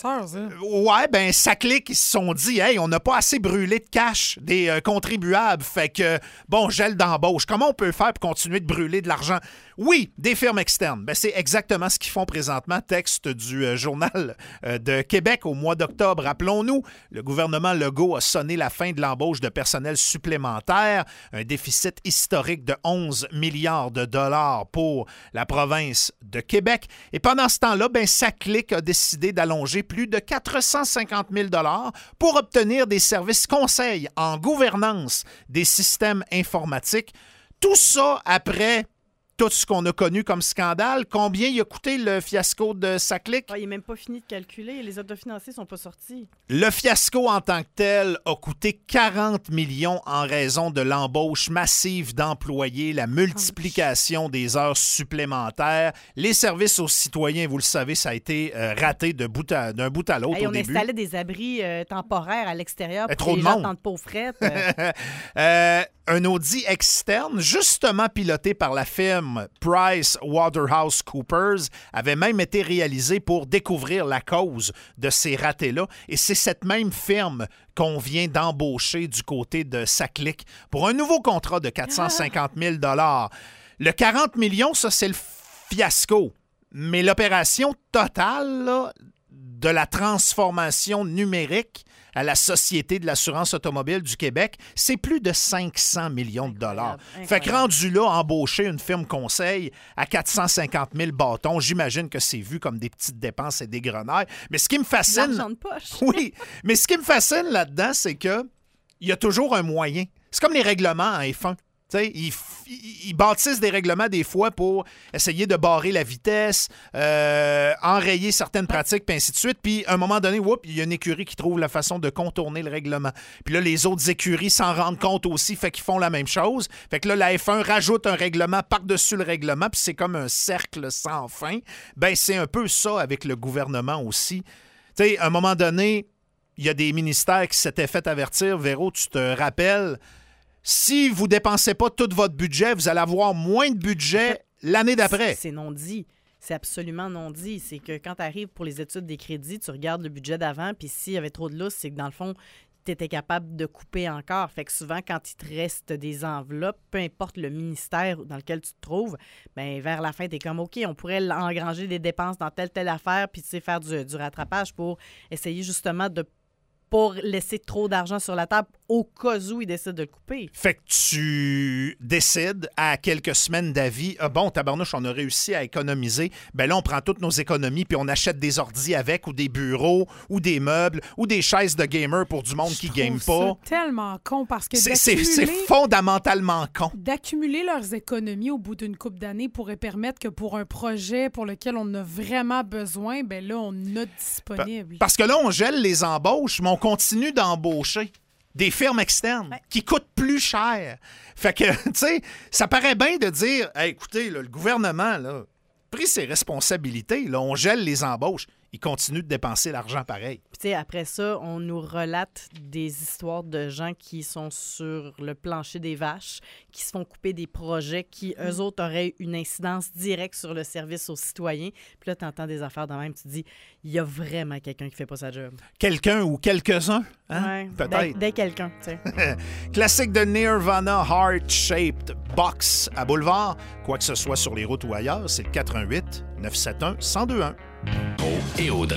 Ça clique, ils se sont dit, hey, on n'a pas assez brûlé de cash des contribuables. Fait que, gel d'embauche. Comment on peut faire pour continuer de brûler de l'argent? Oui, des firmes externes. C'est exactement ce qu'ils font présentement. Texte du Journal de Québec au mois d'octobre. Rappelons-nous, le gouvernement Legault a sonné la fin de l'embauche de personnel supplémentaire. Un déficit historique de 11 milliards de dollars pour la province de Québec. Et pendant ce temps-là, SACLIC a décidé d'allonger plus de 450 000 $ pour obtenir des services conseils en gouvernance des systèmes informatiques. Tout ça après tout ce qu'on a connu comme scandale. Combien il a coûté le fiasco de SACLIC? Il n'est même pas fini de calculer. Les autofinancés ne sont pas sortis. Le fiasco en tant que tel a coûté 40 millions en raison de l'embauche massive d'employés, la multiplication des heures supplémentaires. Les services aux citoyens, vous le savez, ça a été raté d'un bout à l'autre au début. On installait des abris temporaires à l'extérieur pour trop que les de gens monde. tentent pas aux frettes. Un audit externe, justement piloté par la firme PricewaterhouseCoopers, avait même été réalisé pour découvrir la cause de ces ratés-là. Et c'est cette même firme qu'on vient d'embaucher du côté de SACLIC pour un nouveau contrat de 450 000 $. Le 40 millions, ça, c'est le fiasco. Mais l'opération totale là, de la transformation numérique à la Société de l'assurance automobile du Québec, c'est plus de 500 millions de dollars. Fait que rendu là, embaucher une firme conseil à 450 000 bâtons, j'imagine que c'est vu comme des petites dépenses et des grenailles. Mais ce qui me fascine... L'argent de poche. Oui, mais ce qui me fascine là-dedans, c'est que il y a toujours un moyen. C'est comme les règlements en F1. Ils bâtissent des règlements des fois pour essayer de barrer la vitesse, enrayer certaines pratiques, puis ainsi de suite. Puis, à un moment donné, il y a une écurie qui trouve la façon de contourner le règlement. Puis là, les autres écuries s'en rendent compte aussi, fait qu'ils font la même chose. Fait que là, la F1 rajoute un règlement par-dessus le règlement, puis c'est comme un cercle sans fin. Ben, c'est un peu ça avec le gouvernement aussi. Tu sais, à un moment donné, il y a des ministères qui s'étaient fait avertir. Véro, tu te rappelles... Si vous ne dépensez pas tout votre budget, vous allez avoir moins de budget l'année d'après. C'est non dit. C'est absolument non dit. C'est que quand tu arrives pour les études des crédits, tu regardes le budget d'avant, puis s'il y avait trop de lousse, c'est que dans le fond, tu étais capable de couper encore. Fait que souvent, quand il te reste des enveloppes, peu importe le ministère dans lequel tu te trouves, bien, vers la fin, tu es comme, OK, on pourrait engranger des dépenses dans telle affaire, puis tu sais, faire du rattrapage pour essayer justement de pour laisser trop d'argent sur la table au cas où ils décident de le couper. Fait que tu décides à quelques semaines d'avis, bon, tabarnouche, on a réussi à économiser. Ben là, on prend toutes nos économies puis on achète des ordis avec ou des bureaux ou des meubles ou des chaises de gamer pour du monde qui game pas. C'est tellement con parce que c'est fondamentalement con. D'accumuler leurs économies au bout d'une couple d'années pourrait permettre que pour un projet pour lequel on a vraiment besoin, ben là, on a disponible. Parce que là, on gèle les embauches, mais on continue d'embaucher des firmes externes qui coûtent plus cher. Fait que, tu sais, ça paraît bien de dire, hey, écoutez, là, le gouvernement là, a pris ses responsabilités, là, on gèle les embauches. Il continue de dépenser l'argent pareil. Puis, tu sais, après ça, on nous relate des histoires de gens qui sont sur le plancher des vaches, qui se font couper des projets qui, eux autres, auraient une incidence directe sur le service aux citoyens. Puis là, tu entends des affaires de même, tu te dis, il y a vraiment quelqu'un qui fait pas sa job. Quelqu'un ou quelques-uns, hein? Ouais, Peut-être. Dès quelqu'un, tu sais. Classique de Nirvana, Heart-Shaped Box à Boulevard. Quoi que ce soit sur les routes ou ailleurs, c'est le 418-971-1021. Et Audrey.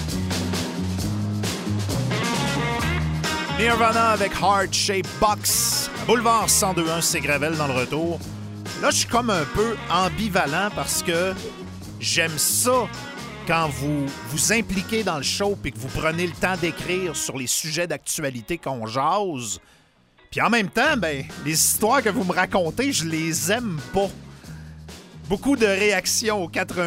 Nirvana avec Heart-Shaped Box. Boulevard 1021, c'est Gravel dans le retour. Là, je suis comme un peu ambivalent parce que j'aime ça quand vous vous impliquez dans le show et que vous prenez le temps d'écrire sur les sujets d'actualité qu'on jase. Puis en même temps, ben, les histoires que vous me racontez, je les aime pas. Beaucoup de réactions au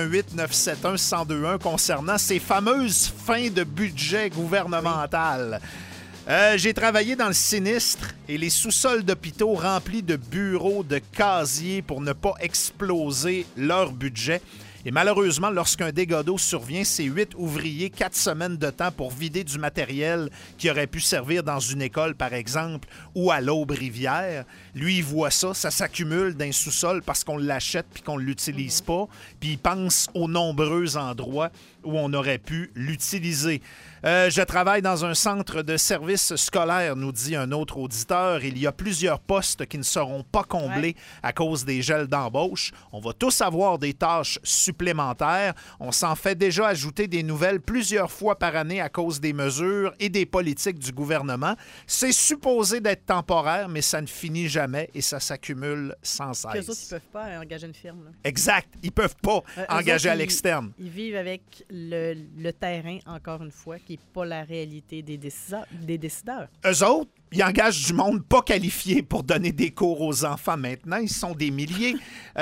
418-971-1021 concernant ces fameuses fins de budget gouvernemental. J'ai travaillé dans le sinistre et les sous-sols d'hôpitaux remplis de bureaux, de casiers pour ne pas exploser leur budget. Et malheureusement, lorsqu'un dégât d'eau survient, c'est 8 ouvriers, 4 semaines de temps pour vider du matériel qui aurait pu servir dans une école, par exemple, ou à l'Aube-Rivière. Lui, il voit ça, ça s'accumule dans un sous-sol parce qu'on l'achète puis qu'on ne l'utilise pas. Puis il pense aux nombreux endroits où on aurait pu l'utiliser. Je travaille dans un centre de services scolaires, nous dit un autre auditeur. Il y a plusieurs postes qui ne seront pas comblés à cause des gels d'embauche. On va tous avoir des tâches supplémentaires. On s'en fait déjà ajouter des nouvelles plusieurs fois par année à cause des mesures et des politiques du gouvernement. C'est supposé d'être temporaire, mais ça ne finit jamais et ça s'accumule sans cesse. Les autres, ils ne peuvent pas engager une firme. Là. Exact. Ils ne peuvent pas engager à l'externe. Ils vivent avec le terrain, encore une fois, qui n'est pas la réalité des décideurs. Eux autres, ils engagent du monde pas qualifié pour donner des cours aux enfants maintenant. Ils sont des milliers.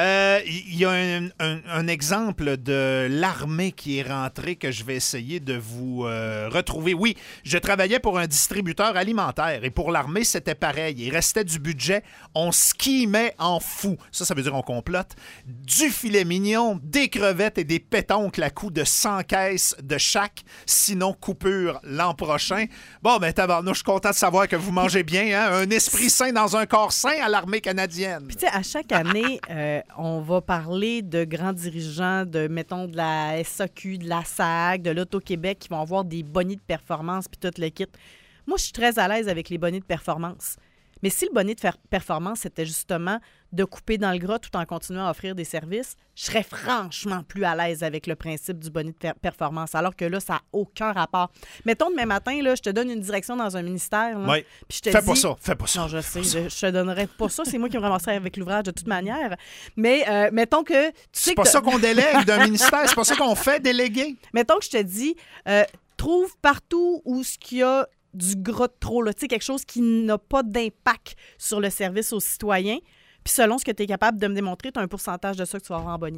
Il y a un exemple de l'armée qui est rentré que je vais essayer de vous retrouver. Oui, je travaillais pour un distributeur alimentaire et pour l'armée, c'était pareil. Il restait du budget. On skimait en fou. Ça veut dire on complote. Du filet mignon, des crevettes et des pétoncles à coût de 100 caisses de chaque. Sinon, coupure l'an prochain. Bon, ben tabarnouche, je suis content de savoir que vous mangez bien, hein? Un esprit sain dans un corps sain à l'armée canadienne. Puis tu sais, à chaque année, on va parler de grands dirigeants de, mettons, de la SAQ, de la SAG, de l'Auto-Québec qui vont avoir des bonnies de performance puis tout le kit. Moi, je suis très à l'aise avec les bonnies de performance. Mais si le bonnet de performance, c'était justement de couper dans le gras tout en continuant à offrir des services, je serais franchement plus à l'aise avec le principe du bonnet de performance, alors que là, ça n'a aucun rapport. Mettons, demain matin, là, je te donne une direction dans un ministère. Là, oui. Puis je te fais dis... pas ça, fais pas ça. Non, je sais, je te donnerais pas ça. C'est moi qui me ramasserais avec l'ouvrage de toute manière. Mais mettons que... C'est pas ça qu'on délègue d'un ministère, c'est pas ça qu'on fait déléguer. Mettons que je te dis, trouve partout où ce qu'il y a du gras de trop, là, tu sais, quelque chose qui n'a pas d'impact sur le service aux citoyens. Puis selon ce que tu es capable de me démontrer, tu as un pourcentage de ça que tu vas avoir en bonnet.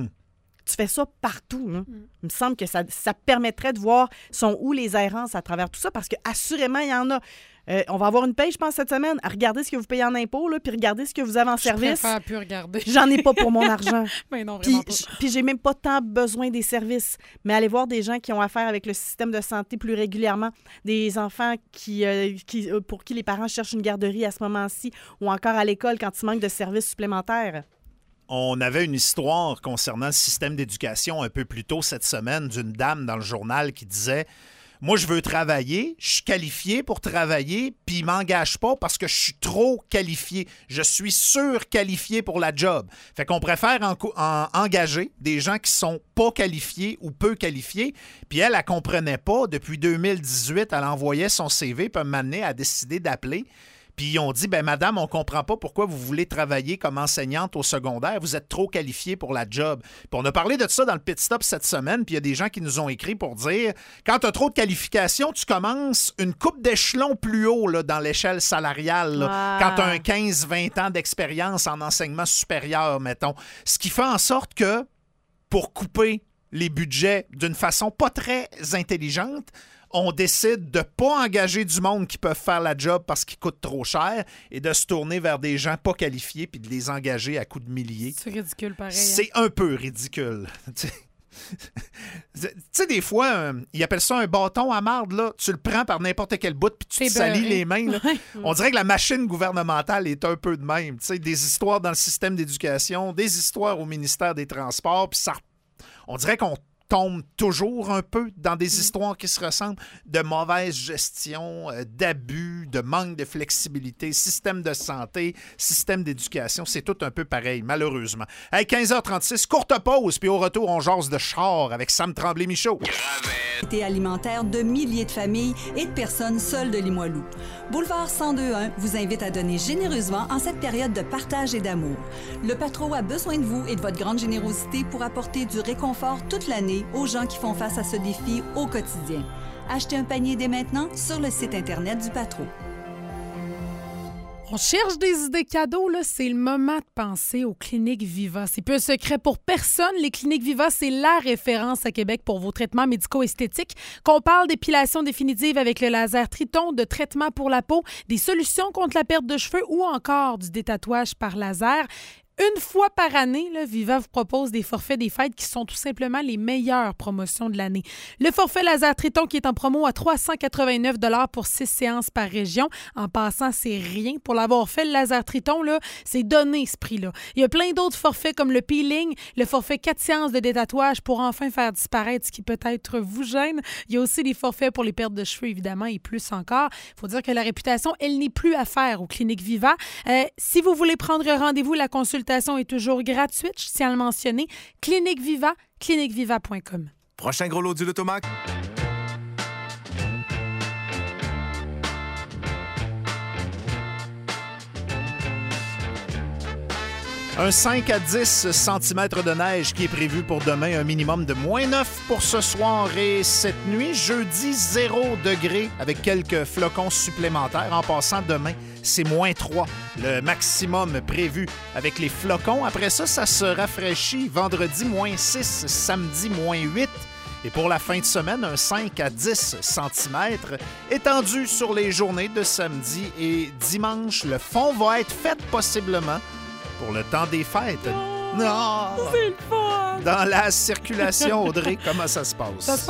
Tu fais ça partout. Là. Il me semble que ça permettrait de voir sont où les errances à travers tout ça, parce qu'assurément, il y en a. On va avoir une paye, je pense, cette semaine. Regardez ce que vous payez en impôts, là, puis regardez ce que vous avez en service. Je préfère plus regarder. J'en ai pas pour mon argent. Mais non, vraiment pas. Puis j'ai même pas tant besoin des services. Mais allez voir des gens qui ont affaire avec le système de santé plus régulièrement, des enfants pour qui les parents cherchent une garderie à ce moment-ci, ou encore à l'école quand il manque de services supplémentaires. On avait une histoire concernant le système d'éducation un peu plus tôt cette semaine d'une dame dans le journal qui disait « Moi, je veux travailler, je suis qualifié pour travailler, puis ils ne m'engagent pas parce que je suis trop qualifié. Je suis surqualifié pour la job. » Fait qu'on préfère engager des gens qui sont pas qualifiés ou peu qualifiés. Puis elle comprenait pas. Depuis 2018, elle envoyait son CV, puis un moment donné, elle a décidé d'appeler. Puis ils ont dit, ben madame, on comprend pas pourquoi vous voulez travailler comme enseignante au secondaire. Vous êtes trop qualifiée pour la job. Puis on a parlé de ça dans le pit stop cette semaine. Puis il y a des gens qui nous ont écrit pour dire, quand tu as trop de qualifications, tu commences une coupe d'échelon plus haut là, dans l'échelle salariale. Là, quand tu as un 15-20 ans d'expérience en enseignement supérieur, mettons. Ce qui fait en sorte que, pour couper les budgets d'une façon pas très intelligente, on décide de ne pas engager du monde qui peuvent faire la job parce qu'ils coûtent trop cher et de se tourner vers des gens pas qualifiés puis de les engager à coups de milliers. C'est ridicule, pareil. C'est un peu ridicule. Tu sais, des fois, ils appellent ça un bâton à marde, là. Tu le prends par n'importe quel bout puis tu te salis les mains. Là. On dirait que la machine gouvernementale est un peu de même. Tu sais, des histoires dans le système d'éducation, des histoires au ministère des Transports, puis ça... On dirait qu'on tombe toujours un peu dans des histoires qui se ressemblent, de mauvaise gestion, d'abus, de manque de flexibilité, système de santé, système d'éducation, c'est tout un peu pareil, malheureusement. Hey, 15h36, courte pause, puis au retour, on jase de char avec Sam Tremblay-Michaud. Alimentaire de milliers de familles et de personnes seules de Limoilou. Boulevard 1021 vous invite à donner généreusement en cette période de partage et d'amour. Le Patro a besoin de vous et de votre grande générosité pour apporter du réconfort toute l'année aux gens qui font face à ce défi au quotidien. Achetez un panier dès maintenant sur le site Internet du Patro. On cherche des idées cadeaux, là, c'est le moment de penser aux cliniques Viva. C'est peu un secret pour personne. Les cliniques Viva, c'est la référence à Québec pour vos traitements médico-esthétiques. Qu'on parle d'épilation définitive avec le laser Triton, de traitement pour la peau, des solutions contre la perte de cheveux ou encore du détatouage par laser. Une fois par année, là, Viva vous propose des forfaits des fêtes qui sont tout simplement les meilleures promotions de l'année. Le forfait laser Triton qui est en promo à 389 $ pour 6 séances par région. En passant, c'est rien. Pour l'avoir fait, le laser Triton, là, c'est donné ce prix-là. Il y a plein d'autres forfaits comme le peeling, le forfait 4 séances de détatouage pour enfin faire disparaître ce qui peut-être vous gêne. Il y a aussi des forfaits pour les pertes de cheveux, évidemment, et plus encore. Il faut dire que la réputation, elle n'est plus à faire aux cliniques Viva. Si vous voulez prendre rendez-vous, la consultation est toujours gratuite, je tiens à le mentionner. Clinique Viva, cliniqueviva.com. Prochain gros lot du Lotomac. Un 5 à 10 cm de neige qui est prévu pour demain, un minimum de -9 pour ce soir et cette nuit. Jeudi, 0 degré avec quelques flocons supplémentaires. En passant, demain, c'est -3, le maximum prévu avec les flocons. Après ça, ça se rafraîchit. Vendredi, -6, samedi, -8. Et pour la fin de semaine, un 5 à 10 cm étendu sur les journées de samedi et dimanche. Le fond va être fait possiblement pour le temps des fêtes. Non! C'est le fun! dans la circulation, Audrey, comment ça se passe? Ça se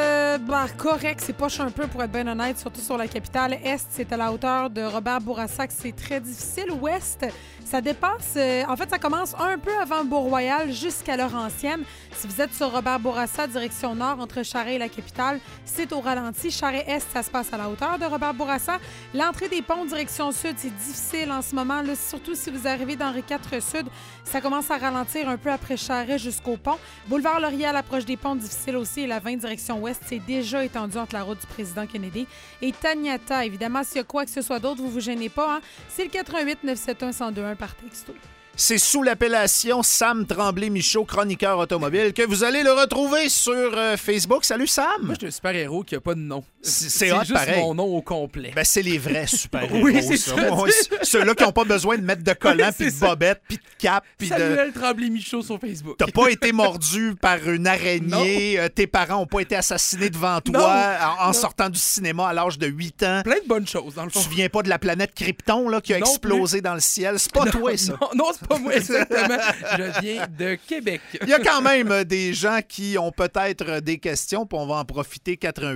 passe correct. C'est poche un peu, pour être bien honnête, surtout sur la capitale. Est, c'est à la hauteur de Robert Bourassa que c'est très difficile. Ouest, ça dépasse... en fait, ça commence un peu avant Beau-Royal jusqu'à Laurentienne. Si vous êtes sur Robert Bourassa, direction nord, entre Charest et la capitale, c'est au ralenti. Charest-Est, ça se passe à la hauteur de Robert Bourassa. L'entrée des ponts direction sud, c'est difficile en ce moment. Là, surtout si vous arrivez d'Henri IV Sud, ça commence à ralentir un peu après Charest jusqu'au pont. Boulevard Laurier à l'approche des ponts, difficile aussi. Et la 20 direction ouest, c'est déjà étendu entre la route du président Kennedy et Taniata. Évidemment, s'il y a quoi que ce soit d'autre, vous gênez pas. Hein? C'est le 88-971-1021 par texto. C'est sous l'appellation Sam Tremblay-Michaud, chroniqueur automobile, que vous allez le retrouver sur Facebook. Salut, Sam! Moi, je suis un super-héros qui n'a pas de nom. C'est hot, juste pareil. Mon nom au complet. Ben, c'est les vrais super-héros. Oui, c'est ça. Ceux-là qui n'ont pas besoin de mettre de collant, puis de bobette, puis de cap. Samuel Tremblay-Michaud sur Facebook. T'as pas été mordu par une araignée. Tes parents n'ont pas été assassinés devant toi en sortant du cinéma à l'âge de 8 ans. Plein de bonnes choses, dans le fond. Tu te souviens pas de la planète Krypton là, qui a explosé dans le ciel? C'est pas toi, ça. Non, c'est pas moi, exactement. Je viens de Québec. Il y a quand même des gens qui ont peut-être des questions, puis on va en profiter.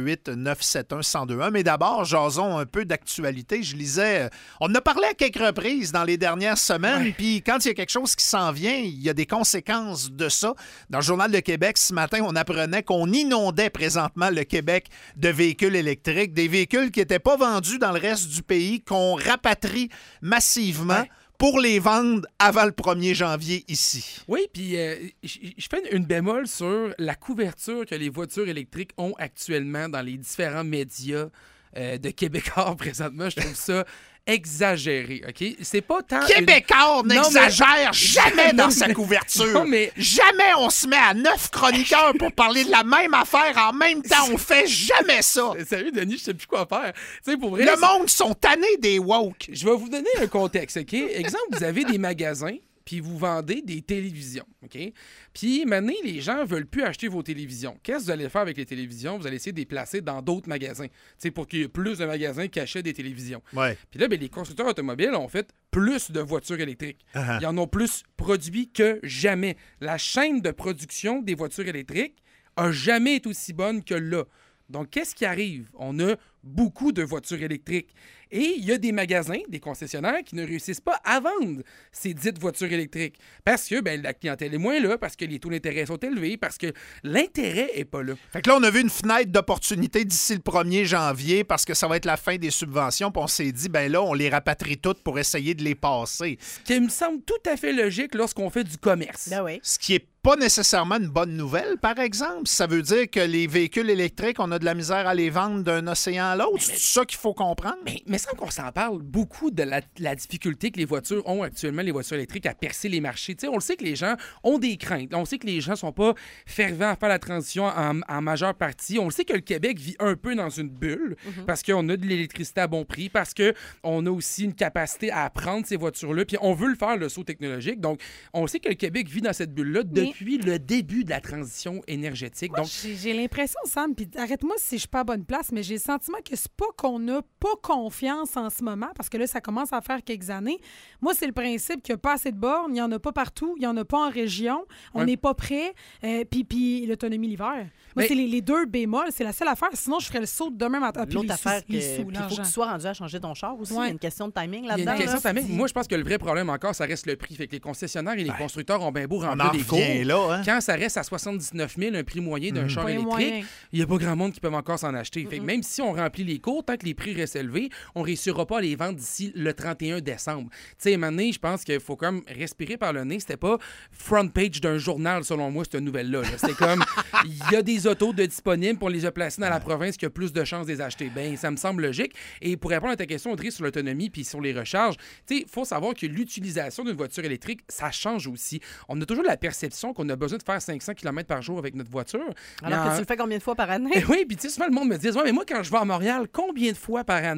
88-971-1021. Mais d'abord, jason un peu d'actualité. Je lisais, on en a parlé à quelques reprises dans les dernières semaines, puis quand il y a quelque chose qui s'en vient, il y a des conséquences de ça. Dans le Journal de Québec, ce matin, on apprenait qu'on inondait présentement le Québec de véhicules électriques, des véhicules qui n'étaient pas vendus dans le reste du pays, qu'on rapatrie massivement. Pour les vendre avant le 1er janvier ici. Oui, puis je fais une bémol sur la couverture que les voitures électriques ont actuellement dans les différents médias de Québécois présentement. Je trouve ça exagéré, OK? C'est pas tant... Québécois n'exagère jamais dans sa couverture. Non, mais... Jamais on se met à 9 chroniqueurs pour parler de la même affaire en même temps. On fait jamais ça. Sérieux, Denis, je sais plus quoi faire. T'sais, pour vrai, le monde sont tannés des woke. Je vais vous donner un contexte, OK? Exemple, vous avez des magasins puis vous vendez des télévisions, OK? Puis maintenant, les gens veulent plus acheter vos télévisions. Qu'est-ce que vous allez faire avec les télévisions? Vous allez essayer de les placer dans d'autres magasins, pour qu'il y ait plus de magasins qui achètent des télévisions. Ouais. Puis là, les constructeurs automobiles ont fait plus de voitures électriques. Ils en ont plus produit que jamais. La chaîne de production des voitures électriques a jamais été aussi bonne que là. Donc, qu'est-ce qui arrive? On a beaucoup de voitures électriques. Et il y a des magasins, des concessionnaires qui ne réussissent pas à vendre ces dites voitures électriques. Parce que la clientèle est moins là, parce que les taux d'intérêt sont élevés, parce que l'intérêt n'est pas là. Fait que là, on a vu une fenêtre d'opportunité d'ici le 1er janvier parce que ça va être la fin des subventions. Puis on s'est dit, là, on les rapatrie toutes pour essayer de les passer. Ce qui me semble tout à fait logique lorsqu'on fait du commerce. Ben oui. Ce qui est pas nécessairement une bonne nouvelle, par exemple. Ça veut dire que les véhicules électriques, on a de la misère à les vendre d'un océan à l'autre. C'est ça qu'il faut comprendre. Mais sans qu'on s'en parle beaucoup de la difficulté que les voitures ont actuellement, les voitures électriques, à percer les marchés. T'sais, on le sait que les gens ont des craintes. On sait que les gens sont pas fervents à faire la transition en majeure partie. On le sait que le Québec vit un peu dans une bulle parce qu'on a de l'électricité à bon prix, parce qu'on a aussi une capacité à apprendre ces voitures-là, puis on veut le faire, le saut technologique. Donc, on sait que le Québec vit dans cette bulle-là depuis le début de la transition énergétique. Moi, donc, j'ai l'impression, Sam, puis arrête-moi si je suis pas à bonne place, mais j'ai le sentiment que c'est pas qu'on n'a pas confiance en ce moment, parce que là, ça commence à faire quelques années. Moi, c'est le principe qu'il n'y a pas assez de bornes, il n'y en a pas partout, il n'y en a pas en région, on n'est pas prêt, puis l'autonomie l'hiver. Moi, c'est les deux bémols, c'est la seule affaire. Sinon, je ferais le saut demain matin. L'autre affaire, il faut que tu sois rendu à changer ton char aussi. Il y a une question de timing là-dedans. Il y a une question de timing. Moi, je pense que le vrai problème encore, ça reste le prix. Fait que les concessionnaires et les constructeurs ont bien beau remplir les cours. Quand ça reste à 79 000, un prix moyen d'un char électrique, il n'y a pas grand monde qui peut encore s'en acheter. Fait que même si on remplit les cours, tant que les prix restent élevés, on ne réussira pas à les vendre d'ici le 31 décembre. Tu sais, maintenant, je pense qu'il faut comme respirer par le nez. C'était pas front page d'un journal, selon moi, cette nouvelle-là. C'était comme, il y a des autos de disponibles, puis on les a placés dans la province qui a plus de chances de les acheter. Ben, ça me semble logique. Et pour répondre à ta question, Audrey, sur l'autonomie puis sur les recharges, tu sais, il faut savoir que l'utilisation d'une voiture électrique, ça change aussi. On a toujours la perception qu'on a besoin de faire 500 km par jour avec notre voiture. Alors que tu le fais combien de fois par année? Oui, puis tu sais, souvent le monde me dit, ouais, mais moi, quand je vais à Montréal, combien de fois par année vas-tu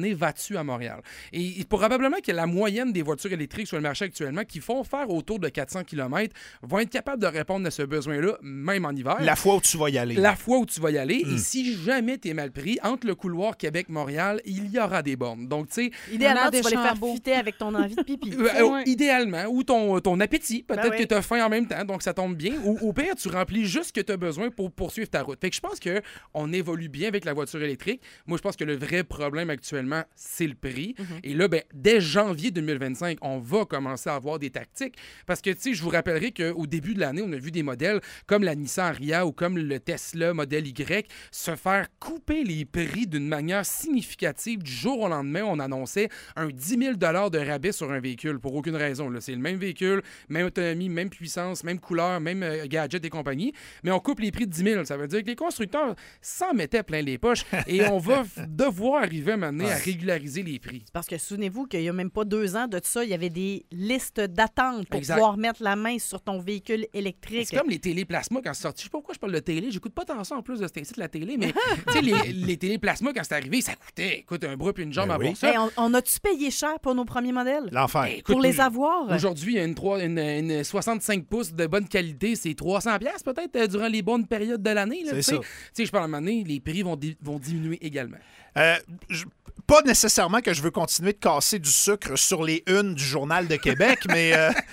là-dessus à Montréal. Et probablement que la moyenne des voitures électriques sur le marché actuellement qui font faire autour de 400 km vont être capables de répondre à ce besoin-là, même en hiver. La fois où tu vas y aller. La fois où tu vas y aller. Et si jamais tu es mal pris, entre le couloir Québec-Montréal, il y aura des bornes. Donc, tu sais... Idéalement, tu vas les faire fitter avec ton envie de pipi. Idéalement. Ou ton appétit. Peut-être que tu as faim en même temps, donc ça tombe bien. Ou au pire, tu remplis juste ce que tu as besoin pour poursuivre ta route. Fait que je pense qu'on évolue bien avec la voiture électrique. Moi, je pense que le vrai problème actuellement, c'est le prix. Et là, dès janvier 2025, on va commencer à avoir des tactiques. Parce que, tu sais, je vous rappellerai qu'au début de l'année, on a vu des modèles comme la Nissan Ariya ou comme le Tesla Model Y se faire couper les prix d'une manière significative. Du jour au lendemain, on annonçait un 10 000 $ de rabais sur un véhicule pour aucune raison. Là. C'est le même véhicule, même autonomie, même puissance, même couleur, même gadget et compagnie, mais on coupe les prix de 10 000. Ça veut dire que les constructeurs s'en mettaient plein les poches et on va devoir arriver à m'amener à régulariser les prix. Parce que souvenez-vous qu'il n'y a même pas 2 ans de ça, il y avait des listes d'attente pour pouvoir mettre la main sur ton véhicule électrique. C'est comme les téléplasma quand c'est sorti. Je sais pas pourquoi je parle de télé. J'écoute pas tant ça en plus de cet incite la télé, mais tu sais, les téléplasma quand c'est arrivé, ça coûtait un bras puis une jambe à voir ça. Hey, on a-tu payé cher pour nos premiers modèles? L'enfer. Pour les avoir? Aujourd'hui, il y a une 65 pouces de bonne qualité, c'est 300$ peut-être durant les bonnes périodes de l'année. C'est ça. Tu sais, je parle à un moment donné, les prix vont diminuer également. Pas nécessairement que je veux continuer de casser du sucre sur les unes du Journal de Québec, mais...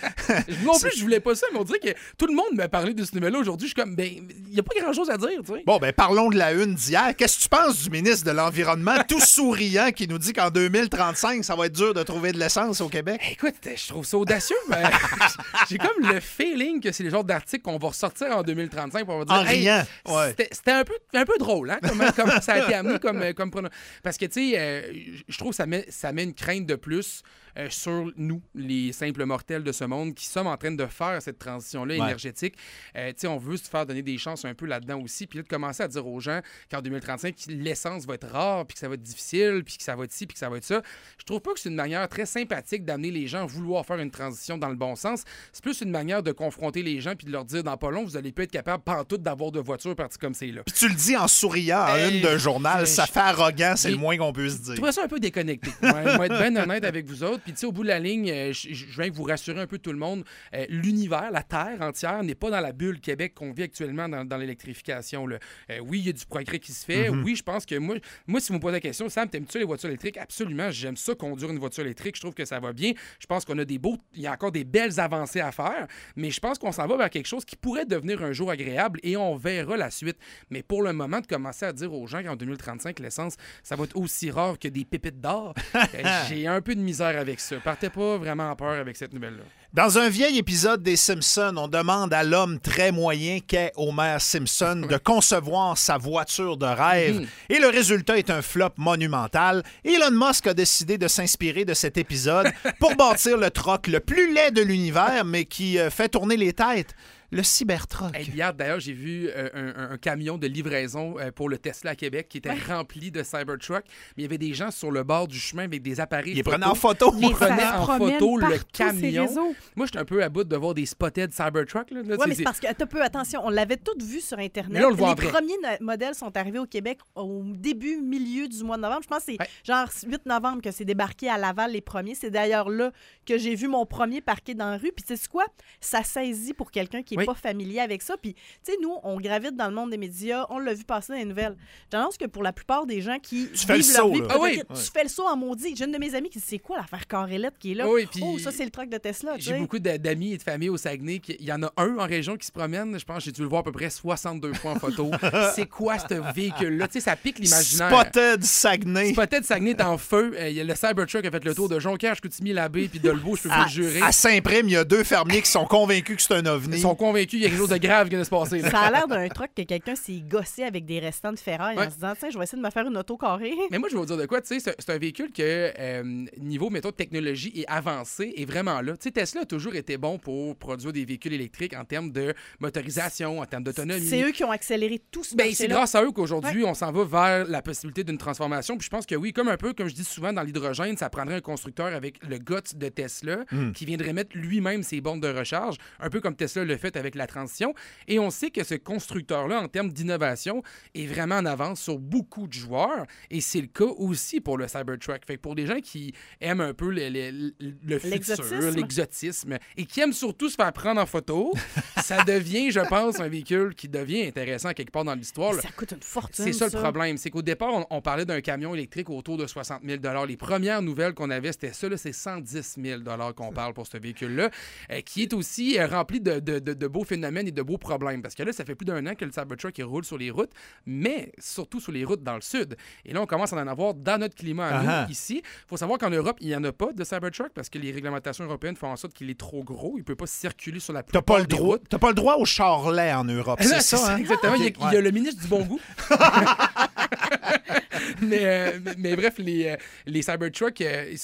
non plus, je voulais pas ça, mais on dirait que tout le monde m'a parlé de ce numéro-là aujourd'hui. Je suis comme, il n'y a pas grand-chose à dire, tu sais. Bon, parlons de la une d'hier. Qu'est-ce que tu penses du ministre de l'Environnement, tout souriant, qui nous dit qu'en 2035, ça va être dur de trouver de l'essence au Québec? Écoute, je trouve ça audacieux. J'ai comme le feeling que c'est les genres d'articles qu'on va ressortir en 2035 pour dire... En riant. C'était un peu drôle, hein, comment ça a été amené comme parce que, tu sais, je trouve que ça met une crainte de plus sur nous, les simples mortels de ce monde, qui sommes en train de faire cette transition-là énergétique. Tu sais, on veut se faire donner des chances un peu là-dedans aussi, puis là, de commencer à dire aux gens qu'en 2035, l'essence va être rare, puis que ça va être difficile, puis que ça va être ci, puis que ça va être ça. Je trouve pas que c'est une manière très sympathique d'amener les gens à vouloir faire une transition dans le bon sens. C'est plus une manière de confronter les gens puis de leur dire, dans pas long, vous allez pas être capable pantoute d'avoir de voitures parties comme c'est là. Puis tu le dis en souriant à une d'un journal, ça fait arrogant, c'est le moins qu'on peut se dire. Je trouve ça un peu déconnecté. Je vais être bien honnête avec vous autres. Puis, tu sais, au bout de la ligne, je viens vous rassurer un peu tout le monde. L'univers, la Terre entière n'est pas dans la bulle Québec qu'on vit actuellement dans l'électrification. Là. Oui, il y a du progrès qui se fait. Oui, je pense que moi, si vous me posez la question, Sam, t'aimes-tu les voitures électriques? Absolument. J'aime ça, conduire une voiture électrique. Je trouve que ça va bien. Je pense qu'on a il y a encore des belles avancées à faire. Mais je pense qu'on s'en va vers quelque chose qui pourrait devenir un jour agréable et on verra la suite. Mais pour le moment, de commencer à dire aux gens qu'en 2035, l'essence, ça va être aussi rare que des pépites d'or, j'ai un peu de misère avec ça. Partez pas vraiment en peur avec cette nouvelle-là. Dans un vieil épisode des Simpsons, on demande à l'homme très moyen qu'est Homer Simpson de concevoir sa voiture de rêve. Et le résultat est un flop monumental. Elon Musk a décidé de s'inspirer de cet épisode pour bâtir le truck le plus laid de l'univers, mais qui fait tourner les têtes. Le Cybertruck. Hier, d'ailleurs, j'ai vu un camion de livraison pour le Tesla à Québec qui était rempli de Cybertruck. Mais il y avait des gens sur le bord du chemin avec des appareils Ils prenaient en photo. Ils prenaient en photo le camion. Moi, j'étais un peu à bout de voir des spotted Cybertruck. Oui, mais c'est parce que, attention, on l'avait tous vu sur Internet. Là, on le voit les premiers modèles sont arrivés au Québec au milieu du mois de novembre. Je pense que c'est genre 8 novembre que c'est débarqué à Laval les premiers. C'est d'ailleurs là que j'ai vu mon premier parqué dans la rue. Puis tu sais quoi? Ça saisit pour quelqu'un qui est pas familier avec ça. Puis, tu sais, nous, on gravite dans le monde des médias, on l'a vu passer dans les nouvelles. J'annonce que pour la plupart des gens qui vivent leur vie, tu fais le saut en maudit. J'ai une de mes amies qui dit, c'est quoi l'affaire Carrelette qui est là? Ça, c'est le truck de Tesla. J'ai beaucoup d'amis et de familles au Saguenay. Il y en a un en région qui se promène. Je pense que j'ai dû le voir à peu près 62 fois en photo. C'est quoi ce véhicule-là? Tu sais, ça pique l'imaginaire. Spotted Saguenay. Spotted Saguenay est en feu. Le Cybertruck a fait le tour de Jonquière, Chicoutimi-Labbé puis Dolbeau, je peux vous le jurer. À Saint-Prime, il y a 2 fermiers qui sont convaincus que c'est un ovni. Ils sont convaincus qu'il y a quelque chose de grave qui vient de se passer. Là. Ça a l'air d'un truc que quelqu'un s'est gossé avec des restants de ferraille en se disant, tiens, je vais essayer de me faire une auto carrée. Mais moi, je vais vous dire de quoi, tu sais, c'est un véhicule que, niveau, mettons, de technologie et avancé, est vraiment là. Tu sais, Tesla a toujours été bon pour produire des véhicules électriques en termes de motorisation, en termes d'autonomie. C'est eux qui ont accéléré tout ce c'est grâce à eux qu'aujourd'hui, on s'en va vers la possibilité d'une transformation. Puis je pense que oui, comme je dis souvent dans l'hydrogène, ça prendrait un constructeur avec le guts de Tesla qui viendrait mettre lui-même ses bornes de recharge, un peu comme Tesla le fait avec la transition. Et on sait que ce constructeur-là, en termes d'innovation, est vraiment en avance sur beaucoup de joueurs. Et c'est le cas aussi pour le Cybertruck. Fait que pour des gens qui aiment un peu le futur, l'exotisme, et qui aiment surtout se faire prendre en photo, ça devient, je pense, un véhicule qui devient intéressant quelque part dans l'histoire. Ça coûte une fortune, c'est ça le problème. C'est qu'au départ, on parlait d'un camion électrique autour de 60 000 $. Les premières nouvelles qu'on avait, c'était ça. Là, c'est 110 000 $ qu'on parle pour ce véhicule-là, qui est aussi rempli de beaux phénomènes et de beaux problèmes. Parce que là, ça fait plus d'un an que le Cybertruck il roule sur les routes, mais surtout sur les routes dans le sud. Et là, on commence à en avoir dans notre climat à nous, ici. Il faut savoir qu'en Europe, il n'y en a pas de Cybertruck parce que les réglementations européennes font en sorte qu'il est trop gros. Il ne peut pas circuler sur la plupart des routes. T'as pas le droit au charlet en Europe, c'est ça? Hein? Exactement. Okay. Il y a le ministre du bon goût. mais bref, les Cybertruck,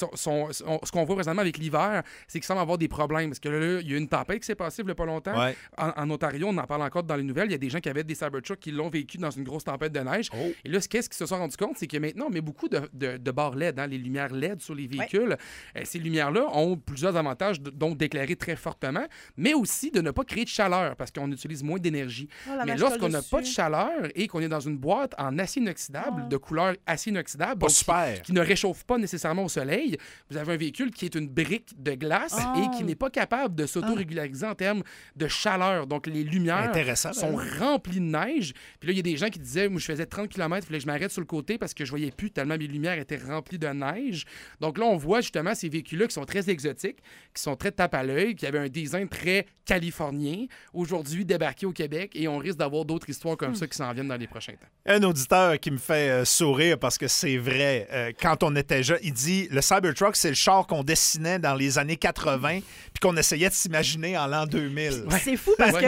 ce qu'on voit présentement avec l'hiver, c'est qu'ils semblent avoir des problèmes. Parce que là, il y a eu une tempête qui s'est passée il n'y a pas longtemps. Ouais. En Ontario, on en parle encore dans les nouvelles. Il y a des gens qui avaient des Cybertruck qui l'ont vécu dans une grosse tempête de neige. Oh. Et là, qu'est-ce qu'ils se sont rendus compte? C'est que maintenant, on met beaucoup de barres LED, les lumières LED sur les véhicules. Ouais. Ces lumières-là ont plusieurs avantages, donc d'éclairer très fortement, mais aussi de ne pas créer de chaleur parce qu'on utilise moins d'énergie. Mais lorsqu'on n'a pas de chaleur et qu'on est dans une boîte en acier inoxydable, de couleur acier inoxydable, donc qui ne réchauffe pas nécessairement au soleil, vous avez un véhicule qui est une brique de glace et qui n'est pas capable de s'auto-régulariser en termes de chaleur. Donc, les lumières sont remplies de neige. Puis là, il y a des gens qui disaient, moi, je faisais 30 km, il fallait que je m'arrête sur le côté parce que je voyais plus tellement mes lumières étaient remplies de neige. Donc là, on voit justement ces véhicules-là qui sont très exotiques, qui sont très tape à l'œil, qui avaient un design très californien, aujourd'hui débarqués au Québec, et on risque d'avoir d'autres histoires comme ça qui s'en viennent dans les prochains temps. Un auditeur qui me fait sourire parce que c'est vrai. Quand on était jeune, il dit, le Cybertruck, c'est le char qu'on dessinait dans les années 80 puis qu'on essayait de s'imaginer en l'an 2000. Ouais. C'est fou parce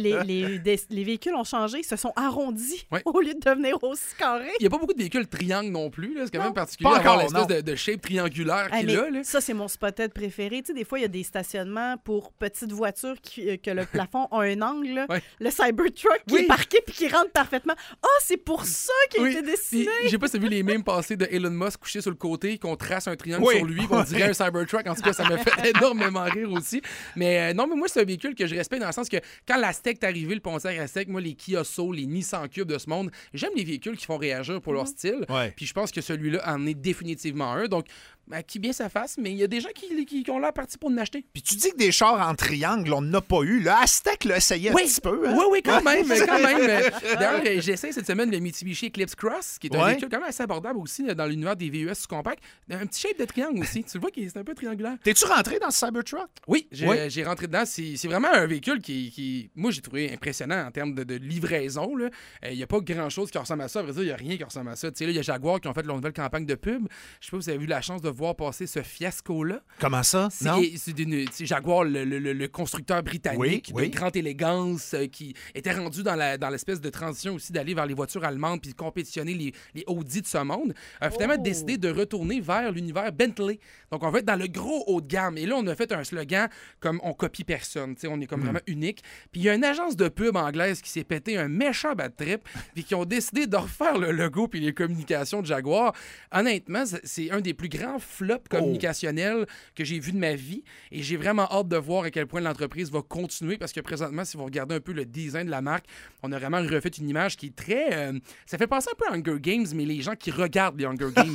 que les véhicules ont changé, ils se sont arrondis au lieu de devenir aussi carrés. Il n'y a pas beaucoup de véhicules triangles non plus. Là. C'est quand même particulier d'avoir l'espèce de shape triangulaire qu'il a. Là. Ça, c'est mon spot-head préféré. Tu sais, des fois, il y a des stationnements pour petites voitures que le plafond a un angle. Ouais. Le Cybertruck qui est parqué puis qui rentre parfaitement. Ah, c'est pour ça qu'il a été dessiné! Je sais pas si tu as vu les mêmes passés de Elon Musk couché sur le côté, qu'on trace un triangle sur lui, qu'on dirait un Cybertruck. En tout cas, ça me fait énormément rire aussi. Mais non, mais moi, c'est un véhicule que je respecte dans le sens que quand la Steak est arrivée, le Pontiac à Steak, moi, les Kia Soul, les Nissan Cube de ce monde, j'aime les véhicules qui font réagir pour leur style. Ouais. Puis je pense que celui-là en est définitivement un. Donc, qui bien sa face, mais il y a des gens qui ont l'air partis pour en acheter. Puis tu dis que des chars en triangle, on n'a pas eu. Le Aztec l'a essayé un petit peu. Hein? Oui, quand même. D'ailleurs, j'essaie cette semaine le Mitsubishi Eclipse Cross, qui est un véhicule quand même assez abordable aussi dans l'univers des VUS sous-compacts. Un petit shape de triangle aussi. Tu le vois, c'est un peu triangulaire. T'es-tu rentré dans ce Cybertruck? Oui, j'ai rentré dedans. C'est vraiment un véhicule qui moi, j'ai trouvé impressionnant en termes de livraison. Il n'y a pas grand-chose qui ressemble à ça. À vrai dire, il n'y a rien qui ressemble à ça. Tu sais, il y a Jaguar qui ont fait leur nouvelle campagne de pub. Je sais pas si vous avez eu la chance de voir passer ce fiasco-là. Comment ça? C'est Jaguar, le constructeur britannique de grande élégance qui était rendu dans l'espèce de transition aussi d'aller vers les voitures allemandes puis de compétitionner les Audi de ce monde, a finalement décidé de retourner vers l'univers Bentley. Donc, on va être dans le gros haut de gamme. Et là, on a fait un slogan comme « on copie personne ». On est comme vraiment unique. Puis il y a une agence de pub anglaise qui s'est pété un méchant bad trip puis qui ont décidé de refaire le logo puis les communications de Jaguar. Honnêtement, c'est un des plus grands flops communicationnels que j'ai vu de ma vie. Et j'ai vraiment hâte de voir à quel point l'entreprise va continuer parce que présentement, si vous regardez un peu le design de la marque, on a vraiment refait une image qui est très... ça fait penser un peu à Hunger Games, mais les gens qui regardent les Hunger Games.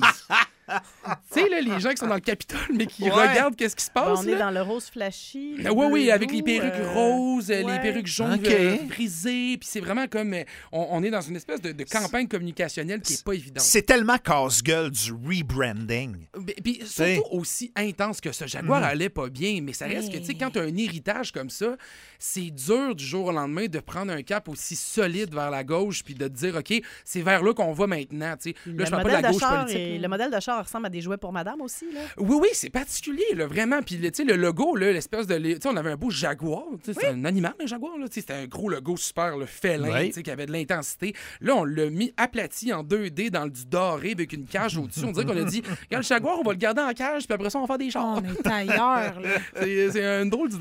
Tu sais, les gens qui sont dans le Capitole, mais qui regardent qu'est-ce qui se passe. On est dans le rose flashy. Oui, avec les perruques roses, les perruques jaunes brisées. Puis c'est vraiment comme... On est dans une espèce de campagne communicationnelle qui n'est pas évidente. C'est tellement casse-gueule du rebranding. Puis surtout aussi intense que ça. Jaguar allait pas bien, mais ça reste que, tu sais, quand tu as un héritage comme ça, c'est dur du jour au lendemain de prendre un cap aussi solide vers la gauche puis de te dire, OK, c'est vers là qu'on va maintenant. Tu sais, là, je parle pas de la gauche politique. Le modèle de char ressemble à des jouets pour madame aussi, là. Oui, c'est particulier, là, vraiment. Puis, tu sais, le logo, là, l'espèce de... Tu sais, on avait un beau jaguar. C'est un animal, un jaguar, là. Tu sais, c'était un gros logo super félin, tu sais, qui avait de l'intensité. Là, on l'a mis aplati en 2D dans du doré avec une cage au-dessus. On dirait qu'on a dit, regarde, le jaguar, on va le garder en cage, puis après ça, on va faire des chars. On est ailleurs, là. C'est une drôle d'idée.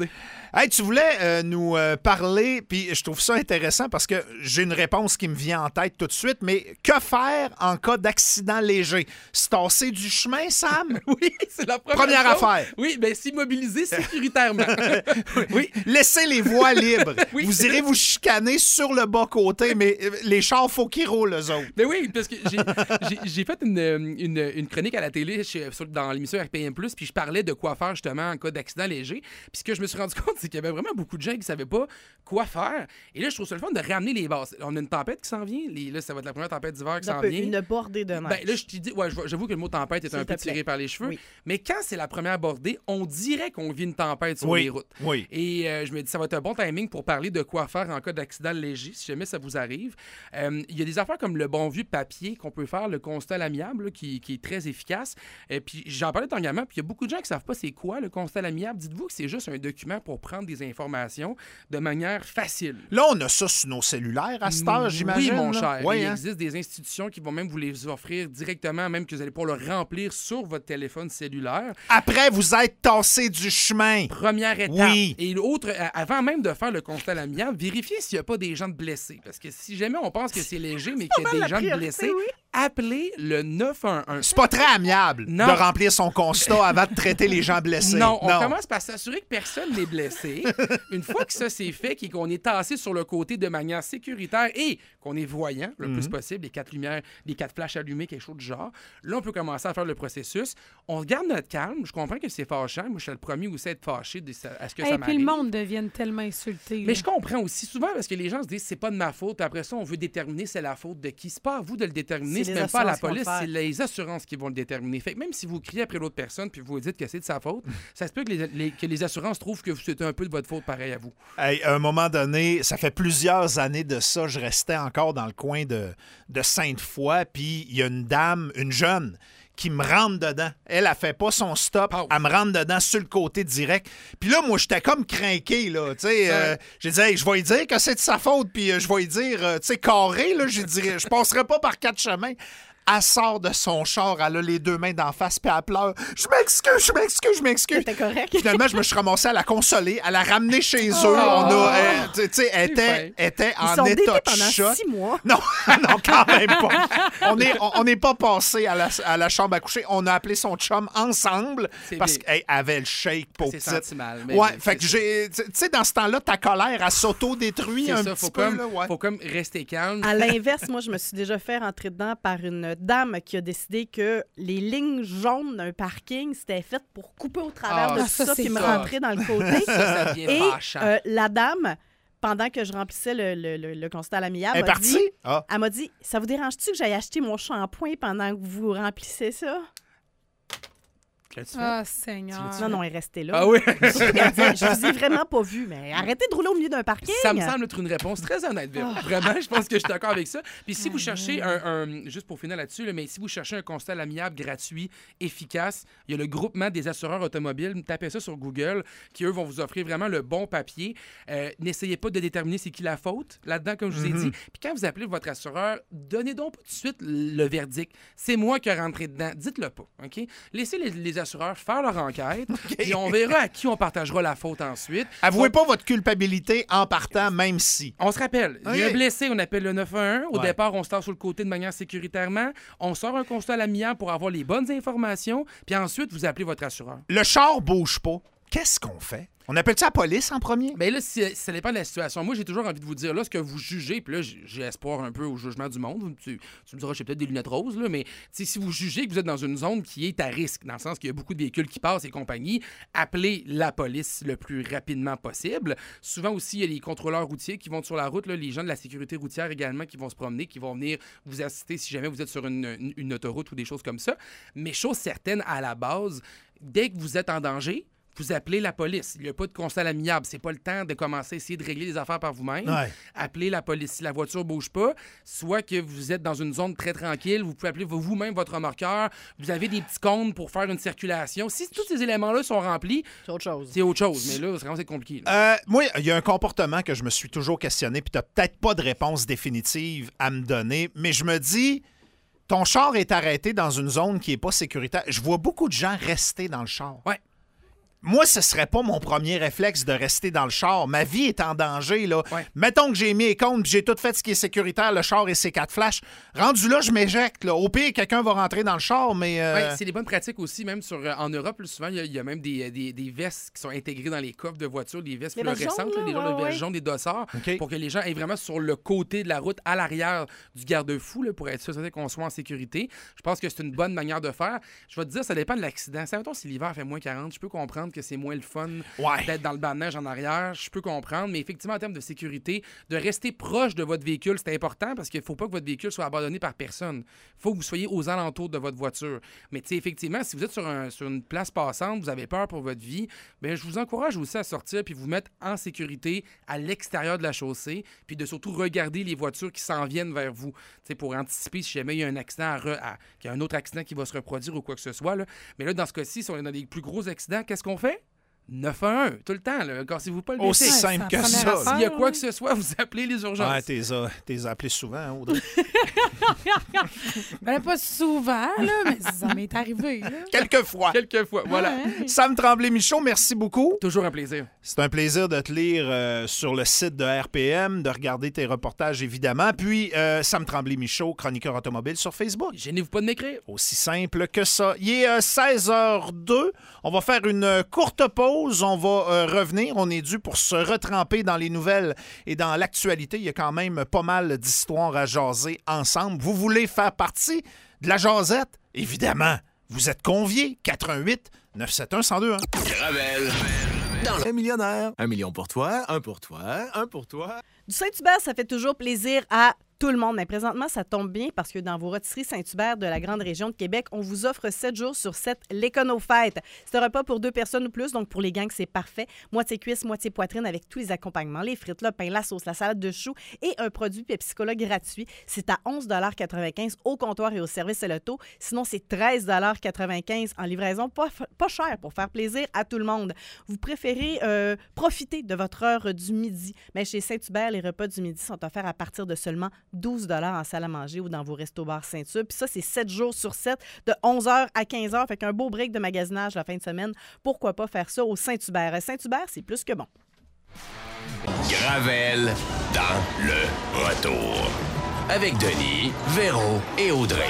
Hey, tu voulais nous parler, puis je trouve ça intéressant parce que j'ai une réponse qui me vient en tête tout de suite, mais que faire en cas d'accident léger? Se tasser du chemin, Sam? Oui, c'est la première affaire. Oui, bien, s'immobiliser sécuritairement. Oui, laissez les voies libres. Oui. Vous irez vous chicaner sur le bas-côté, mais les chars, faut qu'ils roulent, eux autres. Mais oui, parce que j'ai fait une chronique à la télé dans l'émission RPM+, puis je parlais de quoi faire justement en cas d'accident léger. Puis ce que je me suis rendu compte, c'est qu'il y avait vraiment beaucoup de gens qui ne savaient pas quoi faire. Et là, je trouve ça le fun de ramener les bases. On a une tempête qui s'en vient. Là, ça va être la première tempête d'hiver qui s'en vient. Une bordée de neige. Ben, là, je te dis, j'avoue que le mot tempête est un peu tiré par les cheveux. Oui. Mais quand c'est la première bordée, on dirait qu'on vit une tempête sur les routes. Oui. Et je me dis, ça va être un bon timing pour parler de quoi faire en cas d'accident léger, si jamais ça vous arrive. Il y a des affaires comme le bon vieux papier qu'on peut faire, le constat à l'amiable, là, qui est très efficace. Puis j'en parlais dernièrement, puis il y a beaucoup de gens qui ne savent pas c'est quoi le constat à l'amiable. Dites-vous que c'est juste un document pour prendre des informations de manière facile. Là, on a ça sur nos cellulaires à cette heure, j'imagine. Oui, mon cher. Oui, il existe des institutions qui vont même vous les offrir directement, même que vous allez pouvoir le remplir sur votre téléphone cellulaire. Après, vous êtes tassé du chemin. Première étape. Oui. Et l'autre, avant même de faire le constat à l'amiable, vérifiez s'il n'y a pas des gens de blessés. Parce que si jamais on pense que c'est léger, mais qu'il y a des gens de blessés, appelez le 911. C'est pas très amiable de remplir son constat avant de traiter les gens blessés. Non, on commence par s'assurer que personne n'est blessé. Une fois que ça c'est fait, qu'on est tassé sur le côté de manière sécuritaire et qu'on est voyant le plus possible, les 4 lumières, les 4 flashs allumés, quelque chose du genre, là, on peut commencer à faire le processus. On garde notre calme. Je comprends que c'est fâchant. Moi, je suis le premier aussi à être fâché à ce que ça m'arrive. Et puis le monde devient tellement insulté. Mais je comprends aussi souvent parce que les gens se disent c'est pas de ma faute. Après ça, on veut déterminer c'est la faute de qui. C'est pas à vous de le déterminer. C'est même pas à la police. C'est les assurances qui vont le déterminer. Fait que même si vous criez après l'autre personne puis vous dites que c'est de sa faute, ça se peut que les assurances trouvent que c'est un peu de votre faute pareil à vous. Hey, à un moment donné, ça fait plusieurs années de ça, je restais encore dans le coin de Sainte-Foy, puis il y a une dame, une jeune, qui me rentre dedans. Elle fait pas son stop. Elle me rentre dedans sur le côté direct. Puis là, moi, j'étais comme crinqué, là. Tu sais, j'ai dit, hey, je vais lui dire que c'est de sa faute, puis je vais lui dire, tu sais, carré, là, je passerai pas par 4 chemins. Elle sort de son char, elle a les 2 mains d'en face, puis elle pleure. Je m'excuse. C'était correct. Finalement, je me suis ramassé à la consoler, à la ramener chez eux. Tu sais, elle était en état de choc. 6 mois. Non, quand même pas. On n'est pas passé à la chambre à coucher. On a appelé son chum ensemble parce qu'elle avait le shake pour petite. Senti mal. Ouais, fait que tu sais, dans ce temps-là, ta colère, elle s'auto-détruit un petit peu. Faut comme rester calme. À l'inverse, moi, je me suis déjà fait rentrer dedans par une dame qui a décidé que les lignes jaunes d'un parking, c'était fait pour couper au travers de ça puis me rentrer dans le côté. Ça devient fâchant. La dame, pendant que je remplissais le constat à l'amiable, elle m'a dit, ça vous dérange-tu que j'aille acheter mon shampoing pendant que vous remplissez ça? Ah, Seigneur. Non, elle est restée là. Ah oui? Je vous ai vraiment pas vu, mais arrêtez de rouler au milieu d'un parking. Ça me semble être une réponse très honnête, Véro. Vraiment, je pense que je suis d'accord avec ça. Puis si vous cherchez juste pour finir là-dessus, mais si vous cherchez un constat à l'amiable gratuit, efficace, il y a le groupement des assureurs automobiles. Tapez ça sur Google, qui, eux, vont vous offrir vraiment le bon papier. N'essayez pas de déterminer c'est qui la faute là-dedans, comme je vous ai dit. Puis quand vous appelez votre assureur, donnez donc pas tout de suite le verdict. C'est moi qui ai rentré dedans. Dites-le pas, OK? Laissez les assureurs faire leur enquête, et on verra à qui on partagera la faute ensuite. Avouez pas votre culpabilité en partant, même si. On se rappelle, il y a un blessé, on appelle le 911. Au départ, on se tasse sur le côté de manière sécuritairement. On sort un constat à l'amiable pour avoir les bonnes informations, puis ensuite, vous appelez votre assureur. Le char bouge pas. Qu'est-ce qu'on fait? On appelle-tu la police en premier? Bien là, ça dépend de la situation. Moi, j'ai toujours envie de vous dire, là, ce que vous jugez, puis là, j'ai espoir un peu au jugement du monde. Tu me diras, j'ai peut-être des lunettes roses, là, mais si vous jugez que vous êtes dans une zone qui est à risque, dans le sens qu'il y a beaucoup de véhicules qui passent et compagnie, appelez la police le plus rapidement possible. Souvent aussi, il y a les contrôleurs routiers qui vont sur la route, là, les gens de la sécurité routière également qui vont se promener, qui vont venir vous assister si jamais vous êtes sur une autoroute ou des choses comme ça. Mais chose certaine, à la base, dès que vous êtes en danger, vous appelez la police. Il n'y a pas de constat à l'amiable. C'est pas le temps de commencer à essayer de régler les affaires par vous-même. Appelez la police. Si la voiture ne bouge pas, soit que vous êtes dans une zone très tranquille, vous pouvez appeler vous-même votre remorqueur. Vous avez des petits cônes pour faire une circulation. Si tous ces éléments-là sont remplis, c'est autre chose. C'est autre chose. Mais là, c'est compliqué. Moi, il y a un comportement que je me suis toujours questionné, puis tu n'as peut-être pas de réponse définitive à me donner, mais je me dis, ton char est arrêté dans une zone qui n'est pas sécuritaire. Je vois beaucoup de gens rester dans le char. Ouais. moi, ce serait pas mon premier réflexe de rester dans le char. Ma vie est en danger, là. Ouais. Mettons que j'ai mis les comptes, j'ai tout fait ce qui est sécuritaire, le char et ses 4 flashs. Rendu là, je m'éjecte, là. Au pire, quelqu'un va rentrer dans le char, mais... Ouais, c'est des bonnes pratiques aussi, même en Europe, là, souvent, il y a même des vestes qui sont intégrées dans les coffres de voitures, des vestes fluorescentes, des genres de vestes jaunes, des dossards, pour que les gens aient vraiment sur le côté de la route, à l'arrière du garde-fou, là, pour être sûr qu'on soit en sécurité. Je pense que c'est une bonne manière de faire. Je vais te dire, ça dépend de l'accident. Mettons, si l'hiver fait moins 40, je peux comprendre que c'est moins le fun d'être dans le banc de neige en arrière. Je peux comprendre, mais effectivement, en termes de sécurité, de rester proche de votre véhicule, c'est important parce qu'il ne faut pas que votre véhicule soit abandonné par personne. Il faut que vous soyez aux alentours de votre voiture. Mais tu sais, effectivement, si vous êtes sur une place passante, vous avez peur pour votre vie, bien, je vous encourage aussi à sortir puis vous mettre en sécurité à l'extérieur de la chaussée, puis de surtout regarder les voitures qui s'en viennent vers vous, pour anticiper si jamais il y a un accident, qu'il y a un autre accident qui va se reproduire ou quoi que ce soit. Là. Mais là, dans ce cas-ci, si on est dans des plus gros accidents, qu'est-ce qu'on fait? 911, tout le temps. Cassez-vous pas le aussi simple que ça. S'il y a quoi que ce soit, vous appelez les urgences. Ouais, t'es appelé souvent, hein, Audrey? Ben, pas souvent, là, mais ça m'est arrivé. Là. Quelques fois, voilà. Ouais. Sam Tremblay-Michaud, merci beaucoup. Toujours un plaisir. C'est un plaisir de te lire sur le site de RPM, de regarder tes reportages, évidemment. Puis, Sam Tremblay-Michaud, chroniqueur automobile sur Facebook. Gênez-vous pas de m'écrire. Aussi simple que ça. Il est 16h02. On va faire une courte pause. On va revenir. On est dû pour se retremper dans les nouvelles et dans l'actualité. Il y a quand même pas mal d'histoires à jaser ensemble. Vous voulez faire partie de la jasette? Évidemment, vous êtes conviés. 418-971-1021. Gravel. Dans un millionnaire. 1 million pour toi, 1 pour toi, 1 pour toi. Du Saint-Hubert, ça fait toujours plaisir à tout le monde. Mais présentement, ça tombe bien parce que dans vos rôtisseries Saint-Hubert de la grande région de Québec, on vous offre 7 jours sur 7 l'Écono-Fête. C'est un repas pour 2 personnes ou plus, donc pour les gangs, c'est parfait. Moitié cuisse, moitié poitrine avec tous les accompagnements, les frites, le pain, la sauce, la salade de choux et un produit Pepsi-Cola gratuit. C'est à 11,95 $ au comptoir et au service à l'auto. Sinon, c'est 13,95 $ en livraison. Pas cher pour faire plaisir à tout le monde. Vous préférez profiter de votre heure du midi. Mais chez Saint-Hubert, les repas du midi sont offerts à partir de seulement 12 $ en salle à manger ou dans vos restos-bars Saint-Hubert. Puis ça, c'est 7 jours sur 7, de 11h à 15h. Fait qu'un beau break de magasinage la fin de semaine. Pourquoi pas faire ça au Saint-Hubert? Saint-Hubert, c'est plus que bon. Gravel dans le retour. Avec Denis, Véro et Audrey.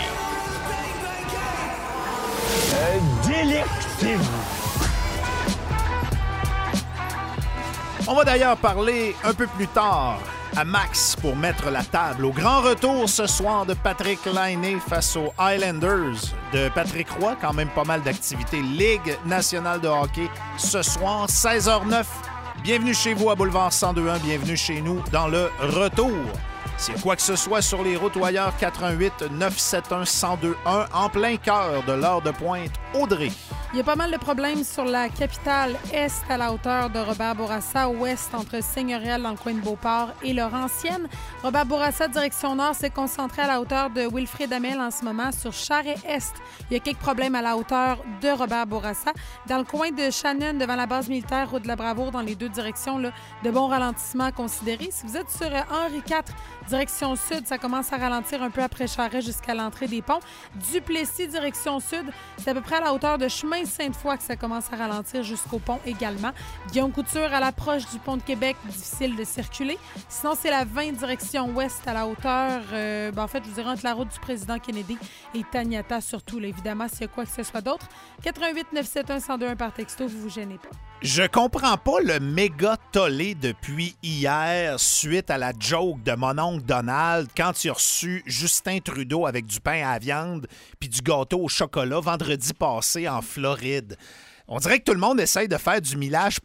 Délectez-vous. On va d'ailleurs parler un peu plus tard à Max pour mettre la table. Au grand retour ce soir de Patrick Laine face aux Highlanders de Patrick Roy. Quand même pas mal d'activités. Ligue nationale de hockey ce soir, 16h09. Bienvenue chez vous à Boulevard 1021. Bienvenue chez nous dans le retour. S'il y a quoi que ce soit sur les routes ou ailleurs, 418-971-1021 en plein cœur de l'heure de pointe. Audrey. Il y a pas mal de problèmes sur la capitale est à la hauteur de Robert-Bourassa, ouest entre Seigneurial dans le coin de Beauport et Laurentienne. Robert-Bourassa, direction nord, s'est concentré à la hauteur de Wilfrid Hamel en ce moment sur Charest-Est. Il y a quelques problèmes à la hauteur de Robert-Bourassa. Dans le coin de Shannon, devant la base militaire, route de la Bravoure, dans les deux directions, là, de bons ralentissements à considérer. Si vous êtes sur Henri IV, direction sud, ça commence à ralentir un peu après Charest jusqu'à l'entrée des ponts. Duplessis, direction sud, c'est à peu près à la hauteur de Chemin Sainte-Foy que ça commence à ralentir jusqu'au pont également. Guillaume Couture à l'approche du pont de Québec, difficile de circuler. Sinon, c'est la 20 direction ouest à la hauteur, en fait, je vous dirais entre la route du président Kennedy et Taniata surtout. Là, évidemment, s'il y a quoi que ce soit d'autre. 88-971-1021 par texto, vous vous gênez pas. Je comprends pas le méga tollé depuis hier suite à la joke de mon oncle Donald quand il a reçu Justin Trudeau avec du pain à la viande puis du gâteau au chocolat vendredi passé en Floride. On dirait que tout le monde essaye de faire du millage